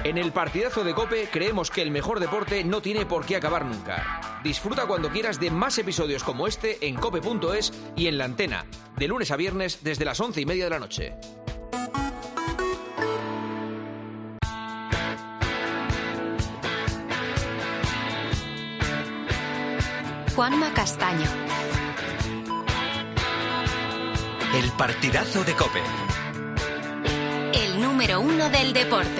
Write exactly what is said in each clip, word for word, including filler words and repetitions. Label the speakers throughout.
Speaker 1: En el partidazo de COPE creemos que el mejor deporte no tiene por qué acabar nunca. Disfruta cuando quieras de más episodios como este en cope punto es y en La Antena, de lunes a viernes desde las once y media de la noche.
Speaker 2: Juanma Castaño.
Speaker 3: El partidazo de COPE.
Speaker 2: El número uno del deporte.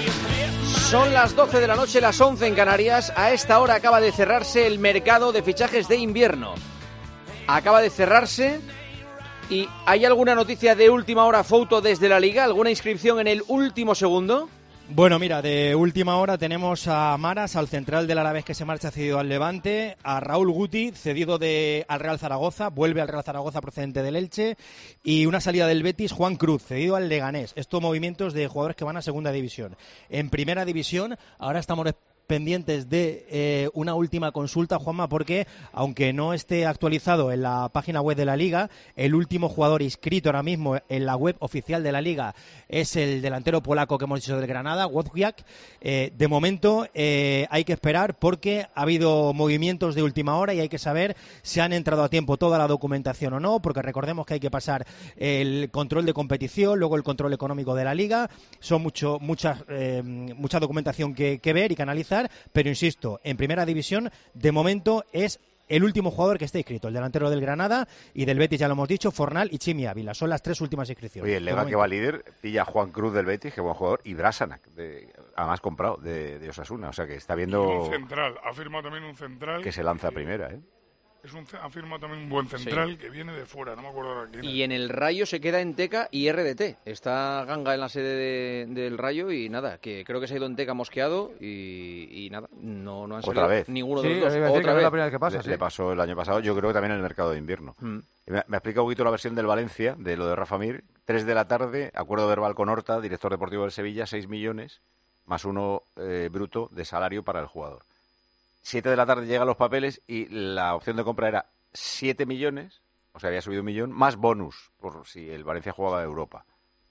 Speaker 4: Son las doce de la noche, las once en Canarias. A esta hora acaba de cerrarse el mercado de fichajes de invierno. Acaba de cerrarse. ¿Y hay alguna noticia de última hora, Fouto, desde la Liga? ¿Alguna inscripción en el último segundo?
Speaker 5: Bueno, mira, de última hora tenemos a Maras, al central del Alavés que se marcha cedido al Levante, a Raúl Guti, cedido de, al Real Zaragoza, vuelve al Real Zaragoza procedente del Elche, y una salida del Betis, Juan Cruz, cedido al Leganés. Estos movimientos de jugadores que van a segunda división. En primera división, ahora estamos pendientes de eh, una última consulta, Juanma, porque aunque no esté actualizado en la página web de la Liga, el último jugador inscrito ahora mismo en la web oficial de la Liga es el delantero polaco que hemos dicho del Granada, Wozniak. Eh, de momento eh, hay que esperar porque ha habido movimientos de última hora y hay que saber si han entrado a tiempo toda la documentación o no, porque recordemos que hay que pasar el control de competición, luego el control económico de la Liga. Son mucho, muchas, eh, mucha documentación que, que ver y que analizar. Pero insisto, en primera división, de momento es el último jugador que está inscrito, el delantero del Granada y del Betis, ya lo hemos dicho, Fornal y Chimi Ávila. Son las tres últimas inscripciones.
Speaker 6: Oye, el Lega que va líder pilla a Juan Cruz del Betis, que buen jugador, y Brasanac, de, además comprado, de, de Osasuna. O sea que está viendo...
Speaker 7: Un central, ha firmado también un central...
Speaker 6: Que se lanza a primera, ¿eh?
Speaker 7: Es un, ha firmado también un buen central
Speaker 4: Sí.
Speaker 7: que viene de fuera, no me acuerdo ahora quién.
Speaker 4: Y en el Rayo se queda en Teca y R D T. Está Ganga en la sede de, del Rayo y nada, que creo que se ha ido en Teca mosqueado y, y nada, no, no han
Speaker 6: Otra
Speaker 4: salido
Speaker 6: vez.
Speaker 4: ninguno
Speaker 8: Sí,
Speaker 4: de los dos.
Speaker 8: iba a decir que
Speaker 4: Otra
Speaker 8: no es
Speaker 4: vez.
Speaker 8: la primera vez que pasa,
Speaker 6: le,
Speaker 8: sí.
Speaker 6: le pasó el año pasado, yo creo que también en el mercado de invierno.
Speaker 4: Mm.
Speaker 6: Me, me explica un poquito la versión del Valencia, de lo de Rafa Mir. Tres de la tarde, acuerdo verbal con Horta, director deportivo del Sevilla, seis millones, más uno eh, bruto de salario para el jugador. Siete de la tarde llegan los papeles y la opción de compra era siete millones, o sea, había subido un millón, más bonus, por si el Valencia jugaba a Europa.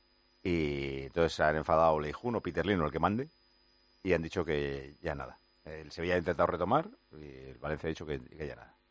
Speaker 6: Y entonces se han enfadado Leijuno, Peter Lino, el que mande, y han dicho que ya nada. El Sevilla ha intentado retomar y el Valencia ha dicho que, que ya nada.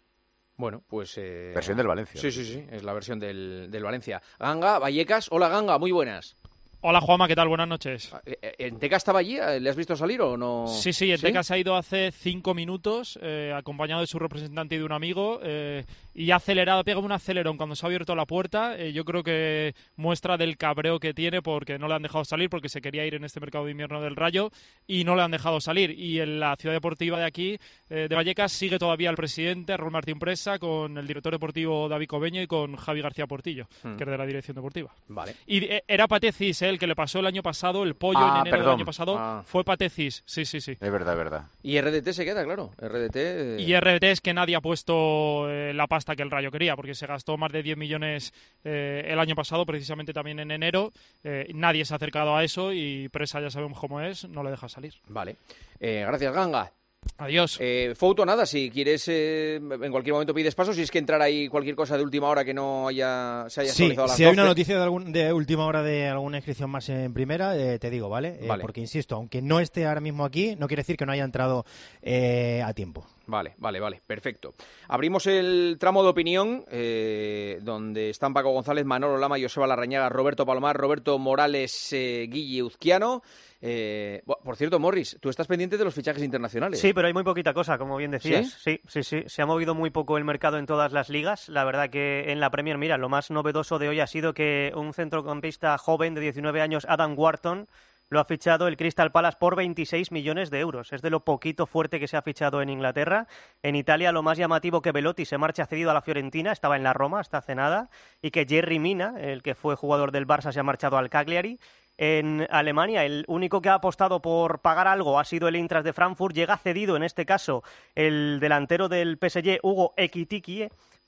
Speaker 4: Bueno, pues... Eh...
Speaker 6: Versión del Valencia.
Speaker 4: Sí, sí, sí, es la versión del, del Valencia. Ganga, Vallecas, hola Ganga, muy buenas.
Speaker 9: Hola Juanma, ¿qué tal? Buenas noches.
Speaker 4: ¿En Teca estaba allí? ¿Le has visto salir o no?
Speaker 9: Sí, sí, en Teca se ha ido hace cinco minutos, eh, acompañado de su representante y de un amigo, eh, y ha acelerado, pega un acelerón cuando se ha abierto la puerta. Eh, yo creo que muestra del cabreo que tiene porque no le han dejado salir, porque se quería ir en este mercado de invierno del Rayo y no le han dejado salir. Y en la ciudad deportiva de aquí, eh, de Vallecas, sigue todavía el presidente, Raúl Martín Presa, con el director deportivo David Cobeño y con Javi García Portillo, hmm. que es de la dirección deportiva.
Speaker 4: Vale.
Speaker 9: Y eh, era Patecis, eh, el que le pasó el año pasado, el pollo
Speaker 6: ah,
Speaker 9: en enero
Speaker 6: perdón.
Speaker 9: del año pasado,
Speaker 4: ah.
Speaker 9: fue Patecis. Sí, sí, sí.
Speaker 6: Es verdad, es verdad.
Speaker 4: Y R D T se queda, claro. R D T...
Speaker 9: Y R D T es que nadie ha puesto eh, la pasta que el Rayo quería, porque se gastó más de diez millones eh, el año pasado, precisamente también en enero. Eh, nadie se ha acercado a eso y Presa, ya sabemos cómo es, no le deja salir.
Speaker 4: Vale. Eh, gracias, Ganga.
Speaker 9: Adiós.
Speaker 4: Eh, Fouto, nada, si quieres, eh, en cualquier momento pides paso, si es que entrar ahí cualquier cosa de última hora que no haya se haya
Speaker 5: sí,
Speaker 4: actualizado a las
Speaker 5: si hay
Speaker 4: doce.
Speaker 5: una noticia de, algún, de última hora de alguna inscripción más en primera, eh, te digo, ¿vale? Eh,
Speaker 4: vale.
Speaker 5: Porque, insisto, aunque no esté ahora mismo aquí, no quiere decir que no haya entrado eh, a tiempo.
Speaker 4: Vale, vale, vale, perfecto. Abrimos el tramo de opinión, eh, donde están Paco González, Manolo Lama, Joseba Larrañaga, Roberto Palomar, Roberto Morales, eh, Guille Uzquiano. Eh, por cierto, Morris, tú estás pendiente de los fichajes internacionales.
Speaker 10: Sí, pero hay muy poquita cosa, como bien decías.
Speaker 4: ¿Sí?
Speaker 10: Sí, sí, sí. Se ha movido muy poco el mercado en todas las ligas. La verdad que en la Premier, mira, lo más novedoso de hoy ha sido que un centrocampista joven de diecinueve años, Adam Wharton, lo ha fichado el Crystal Palace por veintiséis millones de euros. Es de lo poquito fuerte que se ha fichado en Inglaterra. En Italia, lo más llamativo que Belotti se marcha cedido a la Fiorentina, estaba en la Roma hasta hace nada, y que Yerry Mina, el que fue jugador del Barça, se ha marchado al Cagliari. En Alemania, el único que ha apostado por pagar algo ha sido el Eintracht de Frankfurt. Llega cedido, en este caso, el delantero del P S G, Hugo Ekitike,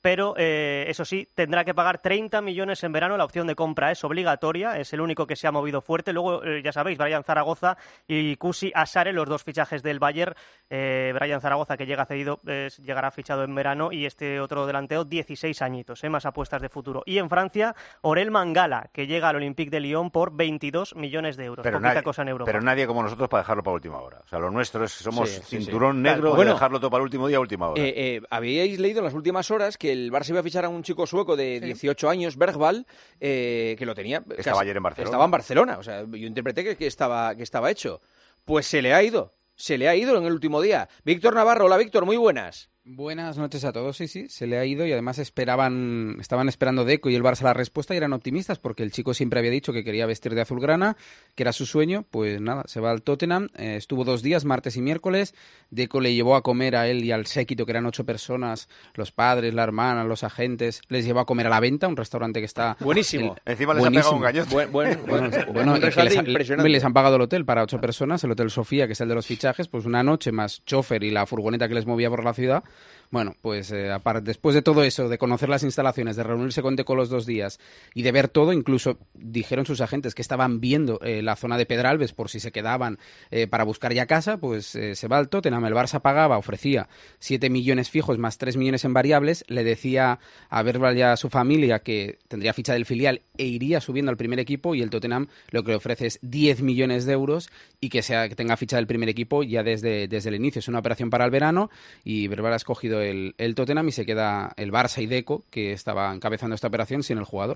Speaker 10: pero eh, eso sí, tendrá que pagar treinta millones en verano. La opción de compra es obligatoria, es el único que se ha movido fuerte. Luego, eh, ya sabéis, Brian Zaragoza y Kusi Asare, los dos fichajes del Bayern. Eh, Brian Zaragoza, que llega cedido, eh, llegará fichado en verano, y este otro delantero, dieciséis añitos, eh, más apuestas de futuro. Y en Francia, Orel Mangala, que llega al Olympique de Lyon por veintidós millones de euros.
Speaker 6: Pero
Speaker 10: Poquita
Speaker 6: nadie,
Speaker 10: cosa en Europa.
Speaker 6: pero nadie como nosotros para dejarlo para última hora. O sea, lo nuestro es, somos
Speaker 4: Sí, sí,
Speaker 6: cinturón
Speaker 4: sí.
Speaker 6: negro
Speaker 4: Bueno,
Speaker 6: de dejarlo todo para el último día, última hora.
Speaker 4: Eh, eh, habíais leído en las últimas horas que el Barça iba a fichar a un chico sueco de dieciocho años, Bergvall, eh, que lo tenía...
Speaker 6: Estaba
Speaker 4: casi-
Speaker 6: ayer en Barcelona.
Speaker 4: Estaba en Barcelona, o sea, yo interpreté que, que, estaba, que estaba hecho. Pues se le ha ido, se le ha ido en el último día. Víctor Navarro, hola Víctor, muy buenas.
Speaker 8: Buenas noches a todos, sí, sí, se le ha ido y además esperaban, estaban esperando Deco y el Barça la respuesta y eran optimistas porque el chico siempre había dicho que quería vestir de azulgrana, que era su sueño. Pues nada, se va al Tottenham, eh, estuvo dos días, martes y miércoles. Deco le llevó a comer a él y al séquito, que eran ocho personas, los padres, la hermana, los agentes, les llevó a comer a La Venta, un restaurante que está...
Speaker 4: Buenísimo.
Speaker 8: El,
Speaker 6: Encima les ha pegado un gañote.
Speaker 4: Buen, buen,
Speaker 8: Bueno,
Speaker 4: buen-
Speaker 8: bueno,
Speaker 4: un
Speaker 8: es que
Speaker 4: restaurante
Speaker 8: les,
Speaker 4: impresionante.
Speaker 8: les han pagado el hotel para ocho personas, el Hotel Sofía, que es el de los fichajes, pues una noche más chofer y la furgoneta que les movía por la ciudad. Bueno, pues eh, aparte, después de todo eso, de conocer las instalaciones, de reunirse con Deco los dos días y de ver todo, incluso dijeron sus agentes que estaban viendo eh, la zona de Pedralbes por si se quedaban eh, para buscar ya casa, pues eh, se va al Tottenham. El Barça pagaba, ofrecía siete millones fijos más tres millones en variables, le decía a Bergvall y a su familia que tendría ficha del filial e iría subiendo al primer equipo, y el Tottenham lo que le ofrece es diez millones de euros y que, sea, que tenga ficha del primer equipo ya desde, desde el inicio. Es una operación para el verano y Bergvall ha escogido el, el Tottenham y se queda el Barça y Deco, que estaba encabezando esta operación, sin el jugador.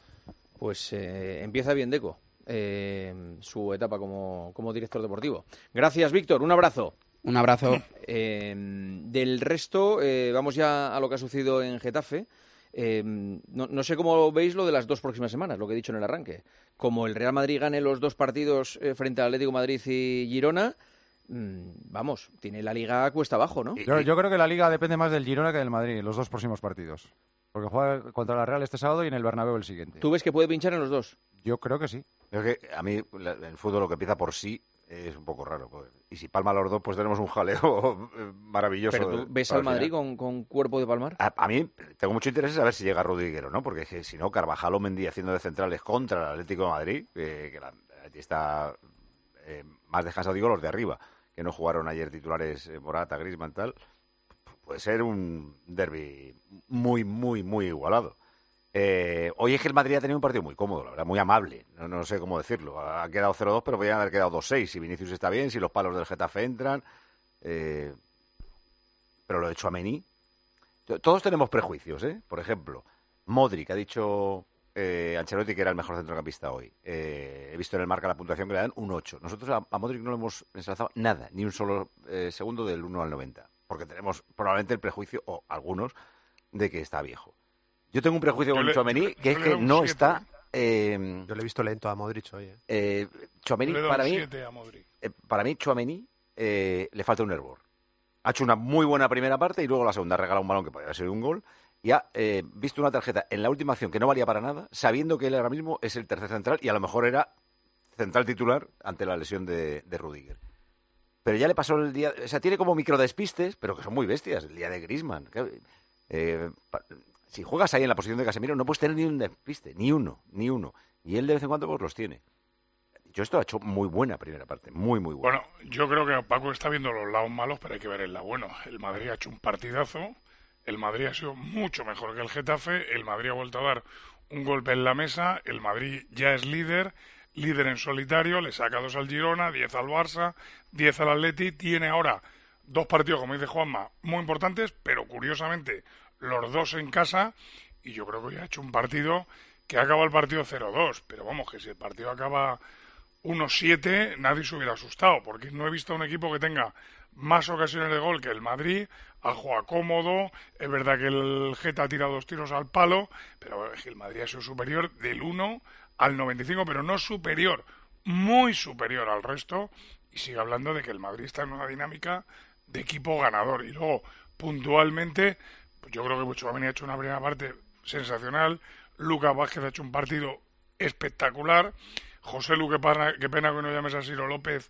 Speaker 4: Pues eh, empieza bien Deco, eh, su etapa como, como director deportivo. Gracias, Víctor, un abrazo.
Speaker 8: Un abrazo.
Speaker 4: Eh, del resto, eh, vamos ya a lo que ha sucedido en Getafe. Eh, no, no sé cómo veis lo de las dos próximas semanas, lo que he dicho en el arranque. Como el Real Madrid gane los dos partidos eh, frente al Atlético de Madrid y Girona, mmm, vamos, tiene la Liga cuesta abajo, ¿no?
Speaker 11: Yo, yo creo que la Liga depende más del Girona que del Madrid, los dos próximos partidos. Porque juega contra la Real este sábado y en el Bernabéu el siguiente.
Speaker 4: ¿Tú ves que puede pinchar en los dos?
Speaker 11: Yo creo que sí.
Speaker 6: Es que a mí la- el fútbol, lo que empieza por sí, es un poco raro. Pues. Y si palma los dos, pues tenemos un jaleo eh, maravilloso.
Speaker 4: ¿Pero tú ves
Speaker 6: para
Speaker 4: al
Speaker 6: el
Speaker 4: Madrid
Speaker 6: final.
Speaker 4: con, con cuerpo de palmar?
Speaker 6: A, a mí tengo mucho interés en saber si llega Rudiger o no, porque es que si no, Carvajal o Mendy haciendo de centrales contra el Atlético de Madrid, eh, que la, está eh, más descansado, digo, los de arriba, que no jugaron ayer titulares eh, Morata, Griezmann, tal, puede ser un derbi muy, muy, muy igualado. Eh, hoy es que el Madrid ha tenido un partido muy cómodo, la verdad, muy amable, no, no sé cómo decirlo. Ha quedado cero dos, pero podrían haber quedado dos seis. Si Vinicius está bien, si los palos del Getafe entran. Eh, pero lo de Tchouaméni, todos tenemos prejuicios, ¿eh? Por ejemplo, Modric, ha dicho eh, Ancelotti que era el mejor centrocampista hoy. Eh, he visto en el Marca la puntuación que le dan un ocho. Nosotros a, a Modric no le hemos ensalzado nada, ni un solo eh, segundo del uno al noventa, porque tenemos probablemente el prejuicio, o algunos, de que está viejo. Yo tengo un prejuicio
Speaker 7: Yo
Speaker 6: con
Speaker 7: le-
Speaker 6: Tchouaméni,
Speaker 7: yo
Speaker 6: que es
Speaker 7: le
Speaker 6: que
Speaker 7: doy un
Speaker 6: no
Speaker 7: siete.
Speaker 6: está... Eh,
Speaker 12: Yo le he visto lento a Modric hoy. ¿eh?
Speaker 6: eh, Tchouaméni,
Speaker 7: Le doy
Speaker 6: para
Speaker 7: un
Speaker 6: mí,
Speaker 7: siete a Modric.
Speaker 6: eh, para mí, Tchouaméni eh, le falta un hervor. Ha hecho una muy buena primera parte y luego la segunda ha regalado un balón que podría haber sido un gol y ha eh, visto una tarjeta en la última acción que no valía para nada, sabiendo que él ahora mismo es el tercer central y a lo mejor era central titular ante la lesión de, de Rudiger. Pero ya le pasó el día... O sea, tiene como microdespistes, pero que son muy bestias. El día de Griezmann. Claro, eh, pa- si juegas ahí en la posición de Casemiro, no puedes tener ni un despiste, ni uno, ni uno. Y él de vez en cuando pues los tiene. Yo esto ha hecho muy buena primera parte, muy, muy buena.
Speaker 7: Bueno, yo creo que Paco está viendo los lados malos, pero hay que ver el lado bueno. El Madrid ha hecho un partidazo, el Madrid ha sido mucho mejor que el Getafe, el Madrid ha vuelto a dar un golpe en la mesa, el Madrid ya es líder, líder en solitario, le saca dos al Girona, diez al Barça, diez al Atleti, tiene ahora dos partidos, como dice Juanma, muy importantes, pero curiosamente los dos en casa, y yo creo que ya ha hecho un partido que acaba el partido cero dos, pero vamos, que si el partido acaba uno siete, nadie se hubiera asustado, porque no he visto a un equipo que tenga más ocasiones de gol que el Madrid, ha jugado cómodo, es verdad que el Geta ha tirado dos tiros al palo, pero es que el Madrid ha sido superior del uno al noventa y cinco, pero no superior, muy superior al resto, y sigue hablando de que el Madrid está en una dinámica de equipo ganador, y luego, puntualmente, pues yo creo que Tchouaméni ha hecho una primera parte sensacional, Lucas Vázquez ha hecho un partido espectacular, José Lu, qué pena, qué pena que no llames a Ciro López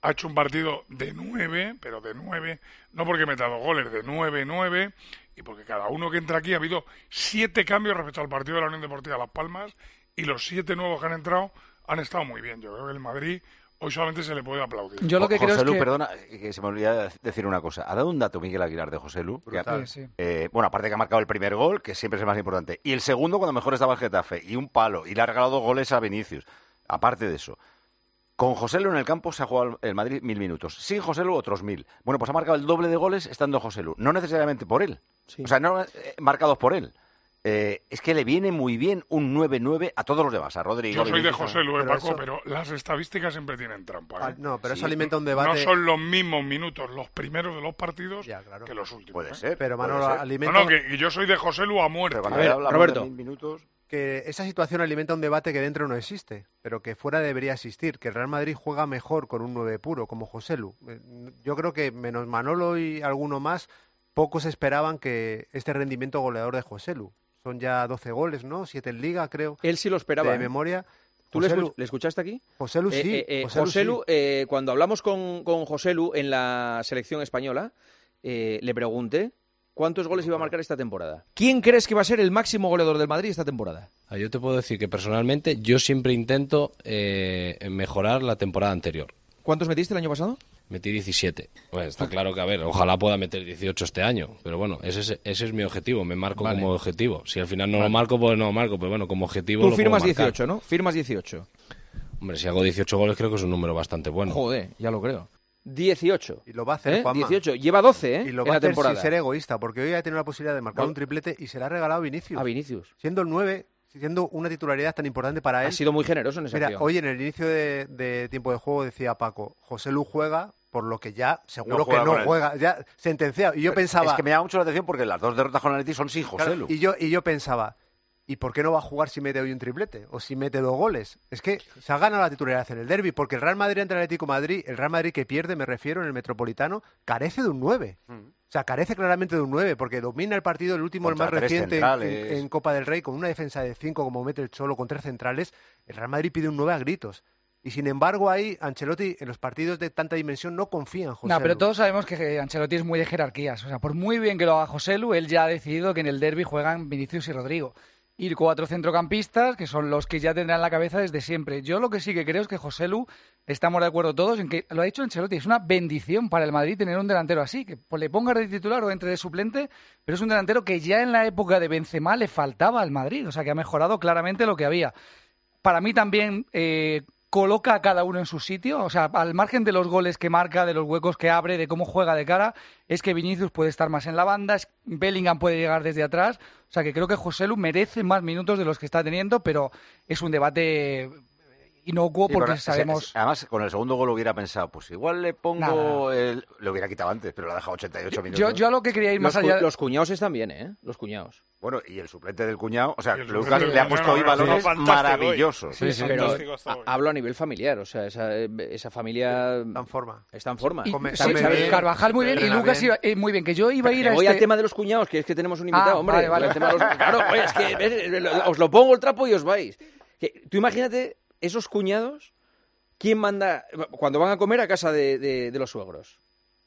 Speaker 7: ha hecho un partido de nueve, pero de nueve, no porque meta dos goles, de nueve nueve, y porque cada uno que entra aquí ha habido siete cambios respecto al partido de la Unión Deportiva Las Palmas, y los siete nuevos que han entrado han estado muy bien. Yo creo que el Madrid hoy solamente se le puede aplaudir.
Speaker 12: Yo lo que
Speaker 6: José
Speaker 12: creo es
Speaker 6: Lu,
Speaker 12: que...
Speaker 6: perdona, que se me olvidó decir una cosa. Ha dado un dato Miguel Aguilar de José Lu. Que ha,
Speaker 12: sí, sí.
Speaker 6: Eh, bueno, aparte que ha marcado el primer gol, que siempre es el más importante, y el segundo cuando mejor estaba el Getafe, y un palo, y le ha regalado dos goles a Vinicius. Aparte de eso, con José Lu en el campo se ha jugado el Madrid mil minutos. Sin José Lu, otros mil. Bueno, pues ha marcado el doble de goles estando José Lu. No necesariamente por él. Sí. O sea, no eh, marcados por él. Eh, es que le viene muy bien un nueve nueve a todos los demás, a Rodrigo.
Speaker 7: Yo soy de José Lu,
Speaker 13: pero
Speaker 7: Paco,
Speaker 13: eso...
Speaker 7: pero las estadísticas siempre tienen trampa. ¿eh?
Speaker 13: Ah, no, pero
Speaker 7: sí.
Speaker 13: eso alimenta un debate...
Speaker 7: No son los mismos minutos los primeros de los partidos
Speaker 13: ya, claro.
Speaker 7: que los últimos.
Speaker 6: Puede
Speaker 7: ¿eh?
Speaker 6: ser.
Speaker 13: Pero Manolo,
Speaker 6: ser.
Speaker 13: alimenta...
Speaker 7: No, no, que, que yo soy de José Lu a muerte.
Speaker 6: Pero
Speaker 4: a ver, Roberto.
Speaker 6: De minutos...
Speaker 13: Que esa situación alimenta un debate que dentro no existe, pero que fuera debería existir, que el Real Madrid juega mejor con un nueve puro, como José Lu. Yo creo que, menos Manolo y alguno más, pocos esperaban que este rendimiento goleador de José Lu. Son ya doce goles, ¿no? siete en Liga, creo.
Speaker 4: Él sí lo esperaba.
Speaker 13: De
Speaker 4: ¿eh?
Speaker 13: memoria.
Speaker 4: ¿Tú le, escuch- le escuchaste aquí?
Speaker 13: José Lu sí.
Speaker 4: Eh, eh,
Speaker 13: José,
Speaker 4: José
Speaker 13: Lu,
Speaker 4: Lu,
Speaker 13: sí.
Speaker 4: eh, cuando hablamos con, con José Lu en la selección española, eh, le pregunté cuántos goles iba a marcar esta temporada. ¿Quién crees que va a ser el máximo goleador del Madrid esta temporada?
Speaker 14: Ah, yo te puedo decir que personalmente yo siempre intento eh, mejorar la temporada anterior.
Speaker 4: ¿Cuántos metiste el año pasado?
Speaker 14: Metí diecisiete. Bueno, está claro que, a ver, ojalá pueda meter dieciocho este año. Pero bueno, ese es, ese es mi objetivo. Me marco vale. como objetivo. Si al final no vale. lo marco, pues no lo marco. Pero bueno, como objetivo
Speaker 4: Tú
Speaker 14: lo
Speaker 4: firmas
Speaker 14: puedo marcar.
Speaker 4: dieciocho, ¿no? Firmas dieciocho.
Speaker 14: Hombre, si hago dieciocho goles creo que es un número bastante bueno.
Speaker 4: Joder, ya lo creo. dieciocho.
Speaker 13: Y lo va a hacer,
Speaker 4: ¿Eh?
Speaker 13: Juanma.
Speaker 4: dieciocho. Lleva doce, ¿eh?
Speaker 13: Y lo
Speaker 4: en
Speaker 13: va a
Speaker 4: la
Speaker 13: hacer
Speaker 4: temporada.
Speaker 13: sin ser egoísta, porque hoy ha tenido la posibilidad de marcar
Speaker 4: bueno.
Speaker 13: un triplete y se le ha regalado a Vinicius.
Speaker 4: A Vinicius.
Speaker 13: Siendo el nueve, siendo una titularidad tan importante para él.
Speaker 4: Ha sido muy generoso en esa
Speaker 13: Mira,
Speaker 4: acción.
Speaker 13: hoy en el inicio de, de tiempo de juego decía Paco, José Lu juega por lo que ya seguro
Speaker 6: no
Speaker 13: que no
Speaker 6: él.
Speaker 13: juega, ya sentenciado. Y yo
Speaker 6: Pero
Speaker 13: pensaba...
Speaker 6: Es que me llama mucho la atención porque las dos derrotas con el Atleti son sin José
Speaker 13: claro,
Speaker 6: Lu.
Speaker 13: y yo, y yo pensaba, ¿y por qué no va a jugar si mete hoy un triplete? O si mete dos goles. Es que se ha ganado la titularidad en el derbi, porque el Real Madrid ante el Atlético de Madrid, el Real Madrid que pierde, me refiero, en el Metropolitano, carece de un nueve. Mm. O sea, carece claramente de un nueve, porque domina el partido, el último, Contra el más reciente en, en, en Copa del Rey, con una defensa de cinco, como mete el Cholo, con tres centrales. El Real Madrid pide un nueve a gritos. Y sin embargo, ahí Ancelotti, en los partidos de tanta dimensión, no confía en José
Speaker 12: No, pero
Speaker 13: Lu.
Speaker 12: todos sabemos que Ancelotti es muy de jerarquías. O sea, por muy bien que lo haga José Lu, él ya ha decidido que en el derbi juegan Vinicius y Rodrigo. Y cuatro centrocampistas, que son los que ya tendrán la cabeza desde siempre. Yo lo que sí que creo es que José Lu, estamos de acuerdo todos en que, lo ha dicho Ancelotti, es una bendición para el Madrid tener un delantero así, que pues, le ponga de titular o entre de suplente, pero es un delantero que ya en la época de Benzema le faltaba al Madrid, o sea que ha mejorado claramente lo que había. Para mí también... Eh, coloca a cada uno en su sitio, o sea, al margen de los goles que marca, de los huecos que abre, de cómo juega de cara, es que Vinicius puede estar más en la banda, Bellingham puede llegar desde atrás, o sea, que creo que José Lu merece más minutos de los que está teniendo, pero es un debate inocuo porque sí, sabemos...
Speaker 6: Además, con el segundo gol hubiera pensado, pues igual le pongo... El... Le hubiera quitado antes, pero lo ha dejado ochenta y ocho minutos.
Speaker 12: Yo, yo a lo que quería ir más
Speaker 4: los
Speaker 12: allá...
Speaker 4: Cu los cuñados están bien, ¿eh? Los cuñados.
Speaker 6: Bueno, y el suplente del cuñado, o sea, Lucas le ha puesto hoy balones maravillosos.
Speaker 4: Sí, sí, pero a, hablo a nivel familiar, o sea, esa, esa familia...
Speaker 13: Está en forma.
Speaker 4: Está en forma.
Speaker 12: Y,
Speaker 13: Come,
Speaker 12: sí,
Speaker 13: bien,
Speaker 12: Carvajal muy bien y Lucas iba, eh, muy bien, que yo iba a ir
Speaker 4: pero
Speaker 12: a
Speaker 4: voy
Speaker 12: este...
Speaker 4: al tema de los cuñados, que es que tenemos un invitado,
Speaker 12: ah,
Speaker 4: hombre.
Speaker 12: Vale, vale.
Speaker 4: Tema de los... Claro, oye, es que eh, os lo pongo el trapo y os vais. Que, tú imagínate esos cuñados, ¿quién manda cuando van a comer a casa de, de, de los suegros?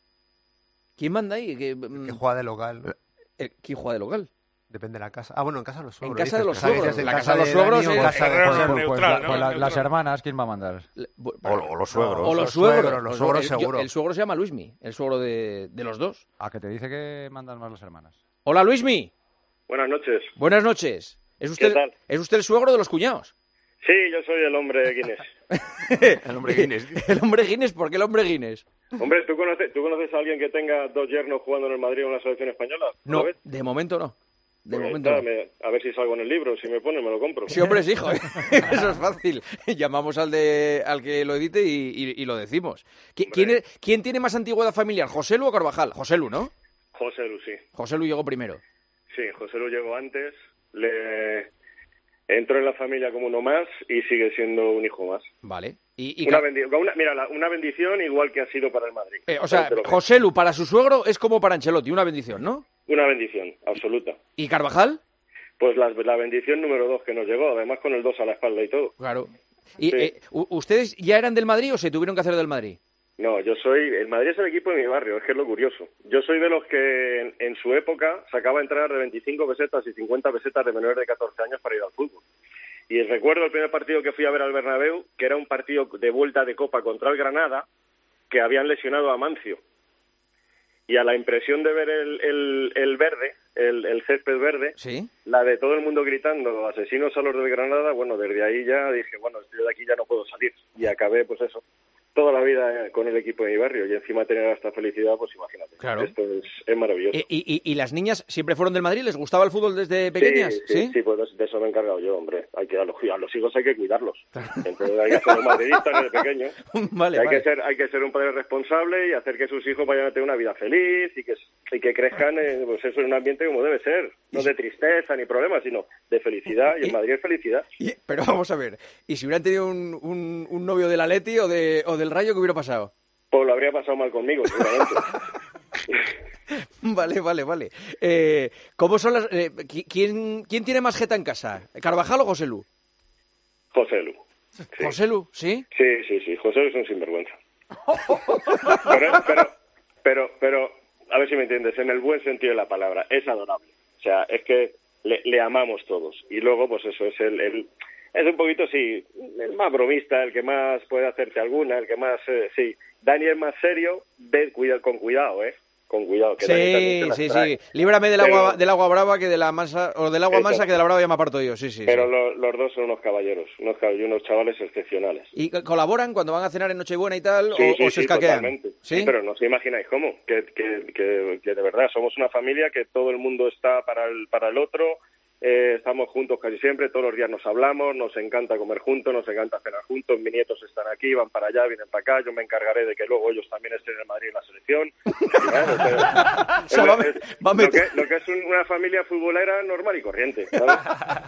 Speaker 4: ¿Quién manda ahí? Que,
Speaker 13: que juega de local.
Speaker 4: ¿Quién juega de local?
Speaker 13: Depende de la casa. Ah, bueno, en casa de los suegros.
Speaker 4: En casa de los
Speaker 13: ¿sabes?
Speaker 4: suegros.
Speaker 13: En
Speaker 4: la
Speaker 13: casa
Speaker 4: de los suegros
Speaker 13: Dani,
Speaker 4: es...
Speaker 13: casa de...
Speaker 11: Pues, pues,
Speaker 7: neutral,
Speaker 11: pues,
Speaker 7: ¿no?
Speaker 11: pues la, las hermanas, ¿quién va a mandar?
Speaker 6: O, o los suegros.
Speaker 4: O los,
Speaker 13: los
Speaker 4: suegros.
Speaker 13: suegros, los suegros
Speaker 4: el,
Speaker 13: seguro.
Speaker 4: Yo, el suegro se llama Luismi, el suegro de, de los dos.
Speaker 11: ¿A que te dice que mandan más las hermanas?
Speaker 4: Hola, Luismi.
Speaker 15: Buenas noches.
Speaker 4: Buenas noches. ¿Es usted,
Speaker 15: ¿Qué tal?
Speaker 4: ¿Es usted el suegro de los cuñados?
Speaker 15: Sí, yo soy el hombre Guinness.
Speaker 6: El hombre Guinness.
Speaker 4: ¿El hombre Guinness? ¿Por qué el hombre Guinness?
Speaker 15: Hombre, ¿tú conoces, ¿tú conoces a alguien que tenga dos yernos jugando en el Madrid o en la selección española?
Speaker 4: No, de momento no. De
Speaker 15: pues
Speaker 4: momento
Speaker 15: está,
Speaker 4: no.
Speaker 15: me, a ver si salgo en el libro, si me pone me lo compro.
Speaker 4: Sí, hombre, sí, hijo. Eso es fácil. Llamamos al de al que lo edite y, y, y lo decimos. ¿Quién, es, ¿Quién tiene más antigüedad familiar, José Lu o Carvajal? José Lu, ¿no?
Speaker 15: José Lu, sí.
Speaker 4: José Lu llegó primero.
Speaker 15: Sí, José Lu llegó antes, le entró en la familia como uno más y sigue siendo un hijo más.
Speaker 4: Vale. Y, y
Speaker 15: una, bendi una, mira, la, una bendición igual que ha sido para el Madrid.
Speaker 4: Eh, o sea, José Lu para su suegro es como para Ancelotti, una bendición, ¿no?
Speaker 15: Una bendición, absoluta.
Speaker 4: ¿Y Carvajal?
Speaker 15: Pues la, la bendición número dos que nos llegó, además con el dos a la espalda y todo.
Speaker 4: Claro. ¿Y
Speaker 15: sí.
Speaker 4: eh, ustedes ya eran del Madrid o se tuvieron que hacer del Madrid?
Speaker 15: No, yo soy... El Madrid es el equipo de mi barrio, es que es lo curioso. Yo soy de los que en, en su época sacaba entradas de veinticinco pesetas y cincuenta pesetas de menores de catorce años para ir al fútbol. Y recuerdo el primer partido que fui a ver al Bernabéu, que era un partido de vuelta de Copa contra el Granada, que habían lesionado a Mancio. Y a la impresión de ver el, el, el verde, el, el césped verde,
Speaker 4: ¿sí?
Speaker 15: La de todo el mundo gritando asesinos a los del Granada, bueno, desde ahí ya dije, bueno, yo de aquí ya no puedo salir. Y acabé, pues eso, toda la vida con el equipo de mi barrio. Y encima tener esta felicidad, pues imagínate.
Speaker 4: Claro.
Speaker 15: Esto es, es maravilloso.
Speaker 4: ¿Y, y, ¿Y las niñas siempre fueron del Madrid? ¿Les gustaba el fútbol desde pequeñas?
Speaker 15: Sí, sí, sí, sí, pues de eso me he encargado yo, hombre. Hay que, a, los, a los hijos hay que cuidarlos. Entonces hay que ser un madridista desde pequeño.
Speaker 4: Vale,
Speaker 15: hay,
Speaker 4: vale.
Speaker 15: Que ser, hay que ser un padre responsable y hacer que sus hijos vayan a tener una vida feliz y que, y que crezcan en, pues eso, en un ambiente como debe ser. No de tristeza ni problemas, sino de felicidad. Y en Madrid es felicidad.
Speaker 4: Y, pero vamos a ver, ¿y si hubieran tenido un, un, un novio del Atleti o, de, o del Rayo, qué hubiera pasado?
Speaker 15: Pues lo habría pasado mal conmigo, seguramente.
Speaker 4: Vale, vale, vale. Eh, ¿Cómo son las, eh, ¿quién, ¿Quién tiene más jeta en casa? ¿Carvajal o Joselu?
Speaker 15: Joselu. Sí.
Speaker 4: ¿Joselu? ¿Sí?
Speaker 15: Sí, sí, sí. Joselu es un sinvergüenza. pero, pero, pero, pero, a ver si me entiendes, en el buen sentido de la palabra, es adorable. O sea, es que le, le amamos todos. Y luego, pues eso, es el... el es un poquito, sí, el más bromista, el que más puede hacerte alguna, el que más, eh, sí. Dani es más serio, ve cuida, con cuidado, ¿eh? Con cuidado. Que
Speaker 4: sí, sí, sí. Líbrame del, pero, agua, del agua brava que de la mansa, o del agua mansa que de la brava ya me aparto yo, sí, sí.
Speaker 15: Pero
Speaker 4: sí.
Speaker 15: Lo, los dos son unos caballeros, unos, unos chavales excepcionales.
Speaker 4: ¿Y colaboran cuando van a cenar en Nochebuena y tal,
Speaker 15: sí,
Speaker 4: o,
Speaker 15: sí,
Speaker 4: o se
Speaker 15: sí,
Speaker 4: escaquean?
Speaker 15: Totalmente.
Speaker 4: ¿Sí?
Speaker 15: Sí, pero no os imagináis cómo, que, que, que, que de verdad somos una familia que todo el mundo está para el, para el otro. Eh, estamos juntos casi siempre, todos los días nos hablamos, nos encanta comer juntos, nos encanta cenar juntos, mis nietos están aquí, van para allá, vienen para acá, yo me encargaré de que luego ellos también estén en el Madrid en la selección. Lo que, lo que es un, una familia futbolera normal y corriente, ¿sabes?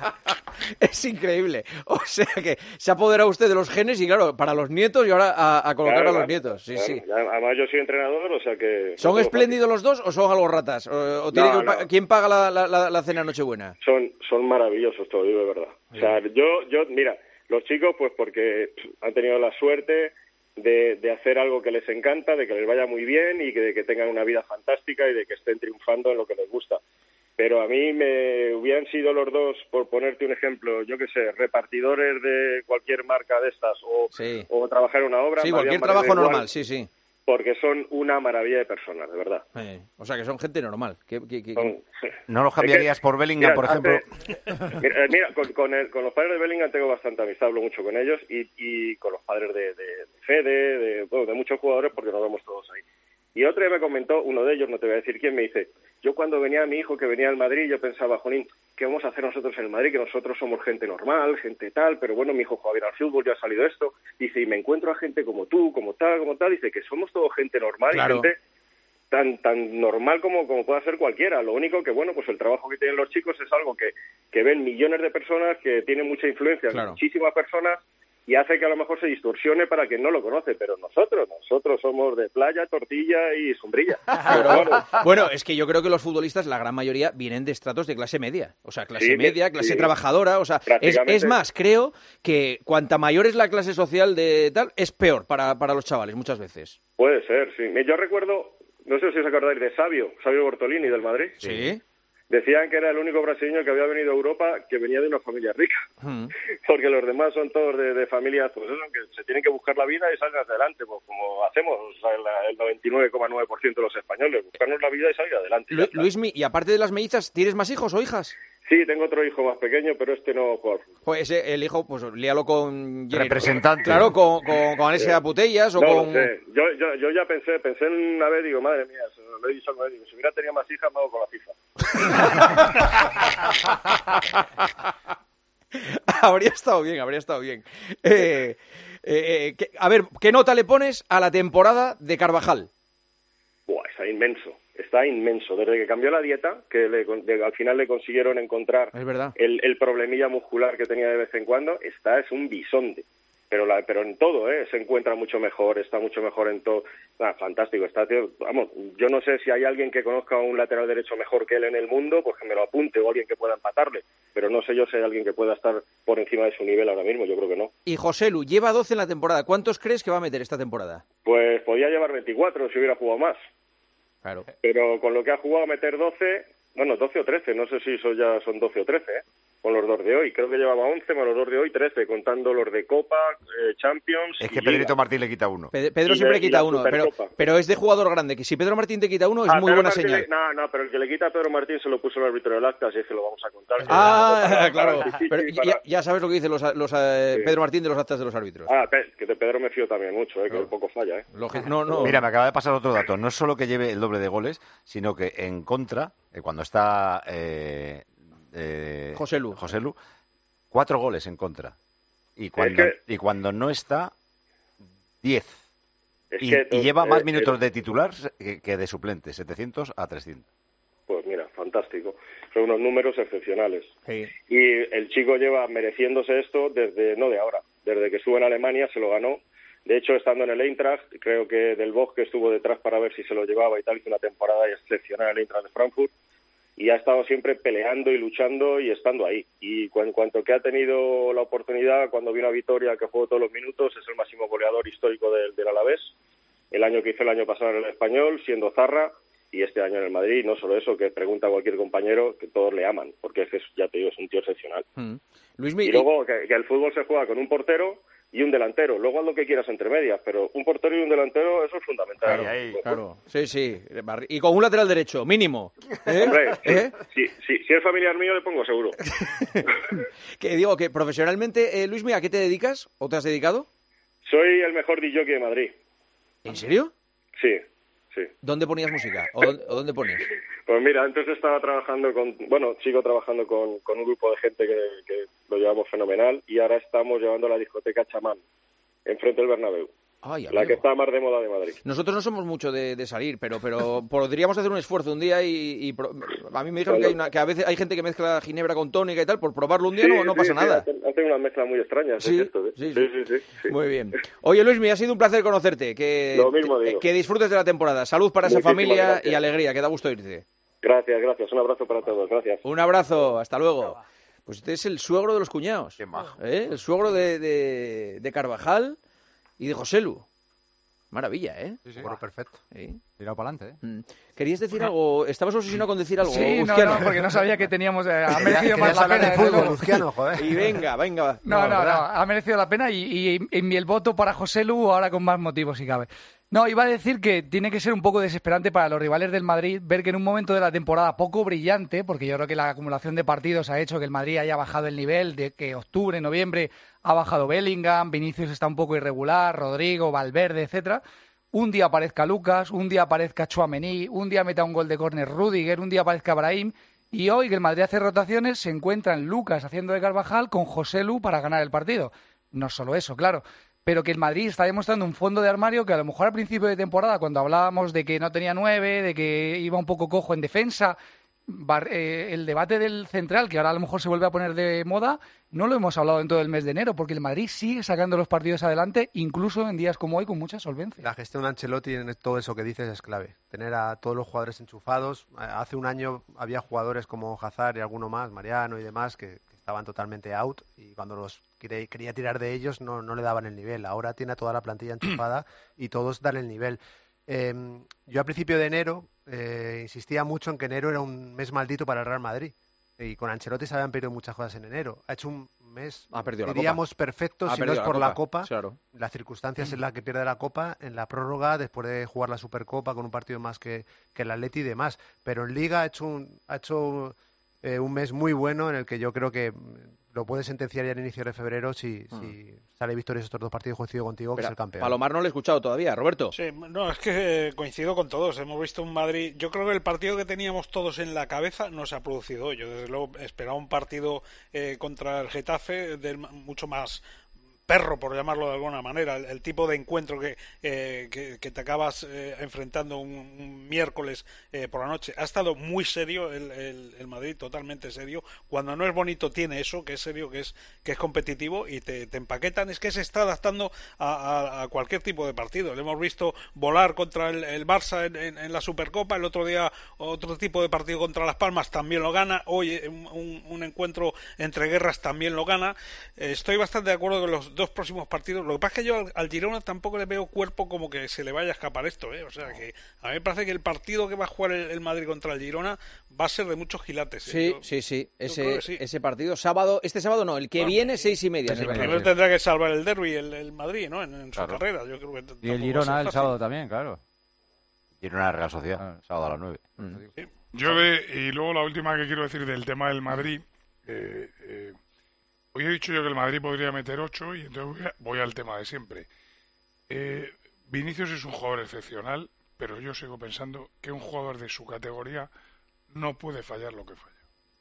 Speaker 4: Es increíble, o sea que se ha apoderado usted de los genes y claro, para los nietos y ahora a, a colocar
Speaker 15: claro,
Speaker 4: a los
Speaker 15: claro,
Speaker 4: nietos. Sí,
Speaker 15: claro.
Speaker 4: sí.
Speaker 15: Además yo soy entrenador, o sea que...
Speaker 4: ¿Son espléndidos los dos o son algo ratas? ¿O, o tiene
Speaker 15: no,
Speaker 4: que,
Speaker 15: no.
Speaker 4: ¿Quién paga la, la, la cena Nochebuena?
Speaker 15: Son, son maravillosos, todo digo de verdad. O sea, yo, yo, mira, los chicos pues porque han tenido la suerte de, de hacer algo que les encanta, de que les vaya muy bien y que, de que tengan una vida fantástica y de que estén triunfando en lo que les gusta. Pero a mí me hubieran sido los dos, por ponerte un ejemplo, yo qué sé, repartidores de cualquier marca de estas o,
Speaker 4: sí.
Speaker 15: o trabajar en una obra.
Speaker 4: Sí, cualquier trabajo igual, normal, sí, sí.
Speaker 15: Porque son una maravilla de personas, de verdad.
Speaker 4: Eh, o sea, que son gente normal. Que, que, que...
Speaker 6: Son... ¿No los cambiarías es que, por Bellingham,
Speaker 15: mira,
Speaker 6: por ejemplo?
Speaker 15: Hace, mira, mira con, con, el, con los padres de Bellingham tengo bastante amistad, hablo mucho con ellos, y, y con los padres de, de, de Fede, de, bueno, de muchos jugadores, porque nos vemos todos ahí. Y otro día me comentó, uno de ellos, no te voy a decir quién, me dice, yo cuando venía mi hijo que venía al Madrid, yo pensaba, Jonín, ¿qué vamos a hacer nosotros en el Madrid? Que nosotros somos gente normal, gente tal, pero bueno, mi hijo juega bien al fútbol, ya ha salido esto. Dice, y me encuentro a gente como tú, como tal, como tal, dice que somos todo gente normal claro. y gente tan tan normal como, como pueda ser cualquiera. Lo único que, bueno, pues el trabajo que tienen los chicos es algo que, que ven millones de personas, que tienen mucha influencia claro. en muchísimas personas, y hace que a lo mejor se distorsione para quien no lo conoce, pero nosotros, nosotros somos de playa, tortilla y sombrilla.
Speaker 4: Bueno, bueno, es que yo creo que los futbolistas, la gran mayoría, vienen de estratos de clase media, o sea, clase sí, media, clase sí. trabajadora, o sea, es, es más, creo que cuanta mayor es la clase social de tal, es peor para, para los chavales muchas veces.
Speaker 15: Puede ser, sí. Yo recuerdo, no sé si os acordáis de Sabio, Sabio Bortolini del Madrid.
Speaker 4: Sí.
Speaker 15: Decían que era el único brasileño que había venido a Europa que venía de una familia rica, mm. porque los demás son todos de, de familias pues eso, que se tienen que buscar la vida y salir adelante, pues como hacemos o sea, el noventa y nueve coma nueve por ciento de los españoles, buscarnos la vida y salir adelante.
Speaker 4: Lu Luismi, y aparte de las mellizas, ¿tienes más hijos o hijas?
Speaker 15: Sí, tengo otro hijo más pequeño, pero este no juega.
Speaker 4: Pues ese, el hijo, pues líalo con...
Speaker 6: Representante.
Speaker 4: Claro, con, con, con Alessia sí. Putellas o
Speaker 15: no,
Speaker 4: con...
Speaker 15: No sé. Yo, yo, yo ya pensé, pensé en una vez, digo, madre mía, se lo he dicho a él, digo, si hubiera tenido más hijas, me hago con la FIFA.
Speaker 4: Habría estado bien, habría estado bien. Eh, eh, que, a ver, ¿qué nota le pones a la temporada de Carvajal?
Speaker 15: Buah, está inmenso. Está inmenso. Desde que cambió la dieta, que le, de, al final le consiguieron encontrar
Speaker 4: es verdad.
Speaker 15: El, el problemilla muscular que tenía de vez en cuando, está es un bisonte. pero la, pero en todo, ¿eh? Se encuentra mucho mejor, está mucho mejor en todo. Ah, fantástico, está, tío. Vamos, yo no sé si hay alguien que conozca a un lateral derecho mejor que él en el mundo, pues que me lo apunte, o alguien que pueda empatarle, pero no sé yo si hay alguien que pueda estar por encima de su nivel ahora mismo, yo creo que no.
Speaker 4: Y José Lu, lleva doce en la temporada, ¿cuántos crees que va a meter esta temporada?
Speaker 15: Pues podía llevar veinticuatro si hubiera jugado más.
Speaker 4: Claro.
Speaker 15: Pero con lo que ha jugado meter doce, bueno, doce o trece, no sé si eso ya son doce o trece, ¿eh? Con los dos de hoy. Creo que llevaba once, más los dos de hoy, trece, contando los de Copa, eh, Champions...
Speaker 6: Es que Pedrito Martín le quita uno.
Speaker 4: Pe- Pedro siempre
Speaker 15: de,
Speaker 4: quita uno, pero, pero es de jugador grande, que si Pedro Martín te quita uno es
Speaker 15: ah,
Speaker 4: muy
Speaker 15: Pedro
Speaker 4: buena
Speaker 15: Martín
Speaker 4: señal.
Speaker 15: Le, no, no, pero el que le quita a Pedro Martín se lo puso el árbitro del acta, así es que lo vamos a contar.
Speaker 4: Ah,
Speaker 15: para,
Speaker 4: claro.
Speaker 15: para, sí,
Speaker 4: Pero
Speaker 15: sí,
Speaker 4: ya,
Speaker 15: para...
Speaker 4: ya sabes lo que dice los, los, eh,
Speaker 15: sí.
Speaker 4: Pedro Martín de los actas de los árbitros.
Speaker 15: Ah, que de Pedro me fío también mucho, eh, que un poco falla. Eh.
Speaker 4: Lógico. No, no.
Speaker 6: Mira, me acaba de pasar otro dato. No es solo que lleve el doble de goles, sino que en contra, eh, cuando está eh, eh,
Speaker 4: José Lu.
Speaker 6: José Lu, cuatro goles en contra. Y cuando,
Speaker 15: es que...
Speaker 6: y cuando no está, diez.
Speaker 15: Es
Speaker 6: y,
Speaker 15: que,
Speaker 6: y lleva más
Speaker 15: eh,
Speaker 6: minutos
Speaker 15: eh,
Speaker 6: de titular que, que de suplente, setecientos a trescientos.
Speaker 15: Pues mira, fantástico. Son unos números excepcionales.
Speaker 4: Sí.
Speaker 15: Y el chico lleva mereciéndose esto desde, no de ahora, desde que estuvo en Alemania se lo ganó. De hecho, estando en el Eintracht, creo que Del Bosque estuvo detrás para ver si se lo llevaba y tal, hizo una temporada excepcional en el Eintracht de Frankfurt. Y ha estado siempre peleando y luchando y estando ahí. Y cu- en cuanto que ha tenido la oportunidad, cuando vino a Vitoria, que jugó todos los minutos, es el máximo goleador histórico del, del Alavés. El año que hizo el año pasado en el Español, siendo Zarra, y este año en el Madrid. No solo eso, que pregunta a cualquier compañero, que todos le aman, porque es que, ya te digo, es un tío excepcional.
Speaker 4: Mm. Luis
Speaker 15: Y luego que, que el fútbol se juega con un portero y un delantero. Luego haz lo que quieras entre medias, pero un portero y un delantero, eso es fundamental.
Speaker 4: Claro, ahí, claro. Sí, sí. Y con un lateral derecho, mínimo. ¿Eh?
Speaker 15: Hombre,
Speaker 4: ¿Eh?
Speaker 15: si, si, si es familiar mío, le pongo seguro.
Speaker 4: Que digo que profesionalmente, eh, Luismi, ¿a qué te dedicas o te has dedicado?
Speaker 15: Soy el mejor D J de Madrid.
Speaker 4: ¿En serio?
Speaker 15: Sí, sí.
Speaker 4: ¿Dónde ponías música? ¿O dónde, o dónde ponías?
Speaker 15: Pues mira, antes estaba trabajando con, bueno, sigo trabajando con, con un grupo de gente que, que lo llevamos fenomenal y ahora estamos llevando la discoteca Chamán, enfrente del Bernabéu.
Speaker 4: Ay,
Speaker 15: la
Speaker 4: amigo.
Speaker 15: que está más de moda de Madrid.
Speaker 4: Nosotros no somos mucho de, de salir, pero pero podríamos hacer un esfuerzo un día y, y pro- a mí me dijeron que, hay una, que a veces hay gente que mezcla ginebra con tónica y tal, por probarlo un día
Speaker 15: Sí,
Speaker 4: no, no
Speaker 15: sí,
Speaker 4: pasa
Speaker 15: sí,
Speaker 4: nada.
Speaker 15: Hacen, hacen unas mezclas muy extrañas,
Speaker 4: Sí,
Speaker 15: es cierto. ¿eh?
Speaker 4: sí,
Speaker 15: Sí, sí, sí, sí.
Speaker 4: Muy bien. Oye, Luismi, ha sido un placer conocerte. Que,
Speaker 15: Lo mismo digo.
Speaker 4: que disfrutes de la temporada. Salud para esa
Speaker 15: Muchísimas
Speaker 4: familia
Speaker 15: gracias.
Speaker 4: y alegría, que da gusto irte.
Speaker 15: Gracias, gracias. Un abrazo para todos. Gracias.
Speaker 4: Un abrazo, hasta luego. Pues este es el suegro de los cuñados.
Speaker 6: Qué majo.
Speaker 4: ¿Eh? El suegro de, de, de Carvajal y de José Lu. Maravilla, ¿eh?
Speaker 11: Sí, sí.
Speaker 13: Bueno, perfecto.
Speaker 4: Sí.
Speaker 11: Tirado para adelante, ¿eh?
Speaker 4: Mm. ¿Querías decir algo? ¿Estabas obsesionado con decir algo?
Speaker 12: Sí, no,
Speaker 4: Uzquiano?
Speaker 12: no, porque no sabía que teníamos... eh, ha
Speaker 13: Quería-
Speaker 12: merecido más
Speaker 13: querías
Speaker 12: la
Speaker 13: hablar
Speaker 12: pena.
Speaker 13: de
Speaker 12: desde
Speaker 13: fútbol,
Speaker 12: luego.
Speaker 13: Uzquiano, joder.
Speaker 4: Y venga, venga.
Speaker 12: No, no, no,
Speaker 13: ¿verdad?
Speaker 12: ha merecido la pena y, y, y mi el voto para José Lu ahora con más motivos si cabe. No, iba a decir que tiene que ser un poco desesperante para los rivales del Madrid ver que en un momento de la temporada poco brillante, porque yo creo que la acumulación de partidos ha hecho que el Madrid haya bajado el nivel, de que octubre, noviembre ha bajado Bellingham, Vinicius está un poco irregular, Rodrigo, Valverde, etcétera. Un día aparezca Lucas, un día aparezca Tchouaméni, un día meta un gol de córner Rüdiger, un día aparezca Brahim. Y hoy que el Madrid hace rotaciones, se encuentran Lucas haciendo de Carvajal con José Lu para ganar el partido. No solo eso, claro, pero que el Madrid está demostrando un fondo de armario que a lo mejor al principio de temporada, cuando hablábamos de que no tenía nueve, de que iba un poco cojo en defensa, bar- eh, el debate del central, que ahora a lo mejor se vuelve a poner de moda, no lo hemos hablado en todo el mes de enero, porque el Madrid sigue sacando los partidos adelante, incluso en días como hoy, con mucha solvencia.
Speaker 13: La gestión de Ancelotti en todo eso que dices es clave. Tener a todos los jugadores enchufados. Hace un año había jugadores como Hazard y alguno más, Mariano y demás, que, que estaban totalmente out y cuando los quería, quería tirar de ellos no, no le daban el nivel. Ahora tiene a toda la plantilla enchufada y todos dan el nivel. Eh, yo a principio de enero eh, insistía mucho en que enero era un mes maldito para el Real Madrid. Y con Ancelotti se habían perdido muchas cosas en enero. Ha hecho un mes,
Speaker 4: Ha perdido la
Speaker 13: diríamos,
Speaker 4: Copa.
Speaker 13: perfecto,
Speaker 4: Ha
Speaker 13: si no
Speaker 4: perdido
Speaker 13: es
Speaker 4: la
Speaker 13: por
Speaker 4: Copa,
Speaker 13: la Copa.
Speaker 4: claro.
Speaker 13: Las circunstancias en las que pierde la Copa, en la prórroga, después de jugar la Supercopa con un partido más que, que el Atleti y demás. Pero en Liga ha hecho un, ha hecho, eh, un mes muy bueno en el que yo creo que lo puede sentenciar ya en inicio de febrero si,
Speaker 4: Ah.
Speaker 13: si sale victorioso estos dos partidos, coincido contigo, que
Speaker 4: Espera,
Speaker 13: es el campeón.
Speaker 4: Palomar no lo he escuchado todavía, Roberto.
Speaker 16: Sí, no, es que eh, coincido con todos. Hemos visto un Madrid. Yo creo que el partido que teníamos todos en la cabeza no se ha producido hoy. Yo, desde luego, esperaba un partido eh, contra el Getafe del- mucho más perro, por llamarlo de alguna manera, el, el tipo de encuentro que, eh, que, que te acabas eh, enfrentando un, un miércoles eh, por la noche. Ha estado muy serio el, el, el Madrid, totalmente serio. Cuando no es bonito tiene eso, que es serio, que es que es competitivo, y te, te empaquetan. Es que se está adaptando a, a, a cualquier tipo de partido. Le hemos visto volar contra el, el Barça en, en, en la Supercopa, el otro día otro tipo de partido contra Las Palmas también lo gana, hoy un, un, un encuentro entre guerras también lo gana. Eh, estoy bastante de acuerdo con los dos próximos partidos. Lo que pasa es que yo al, al Girona tampoco le veo cuerpo como que se le vaya a escapar esto, ¿eh? O sea que a mí me parece que el partido que va a jugar el, el Madrid contra el Girona va a ser de muchos gilates, ¿eh?
Speaker 4: Sí,
Speaker 16: Yo,
Speaker 4: sí, sí. Ese,
Speaker 16: creo que sí.
Speaker 4: ese partido, sábado, este sábado no, el que
Speaker 16: Bueno,
Speaker 4: viene, seis y media.
Speaker 16: Primero tendrá que salvar el derbi el, el Madrid, ¿no? En, en su
Speaker 6: Claro.
Speaker 16: carrera. Yo creo que
Speaker 11: Y el Girona el sábado también, claro.
Speaker 6: Girona Real Sociedad, sábado a las nueve.
Speaker 7: Sí. Yo de, y luego la última que quiero decir del tema del Madrid. Eh, eh, hoy he dicho yo que el Madrid podría meter ocho y entonces voy, a- voy al tema de siempre. Eh, Vinicius es un jugador excepcional, pero yo sigo pensando que un jugador de su categoría no puede fallar lo que falla.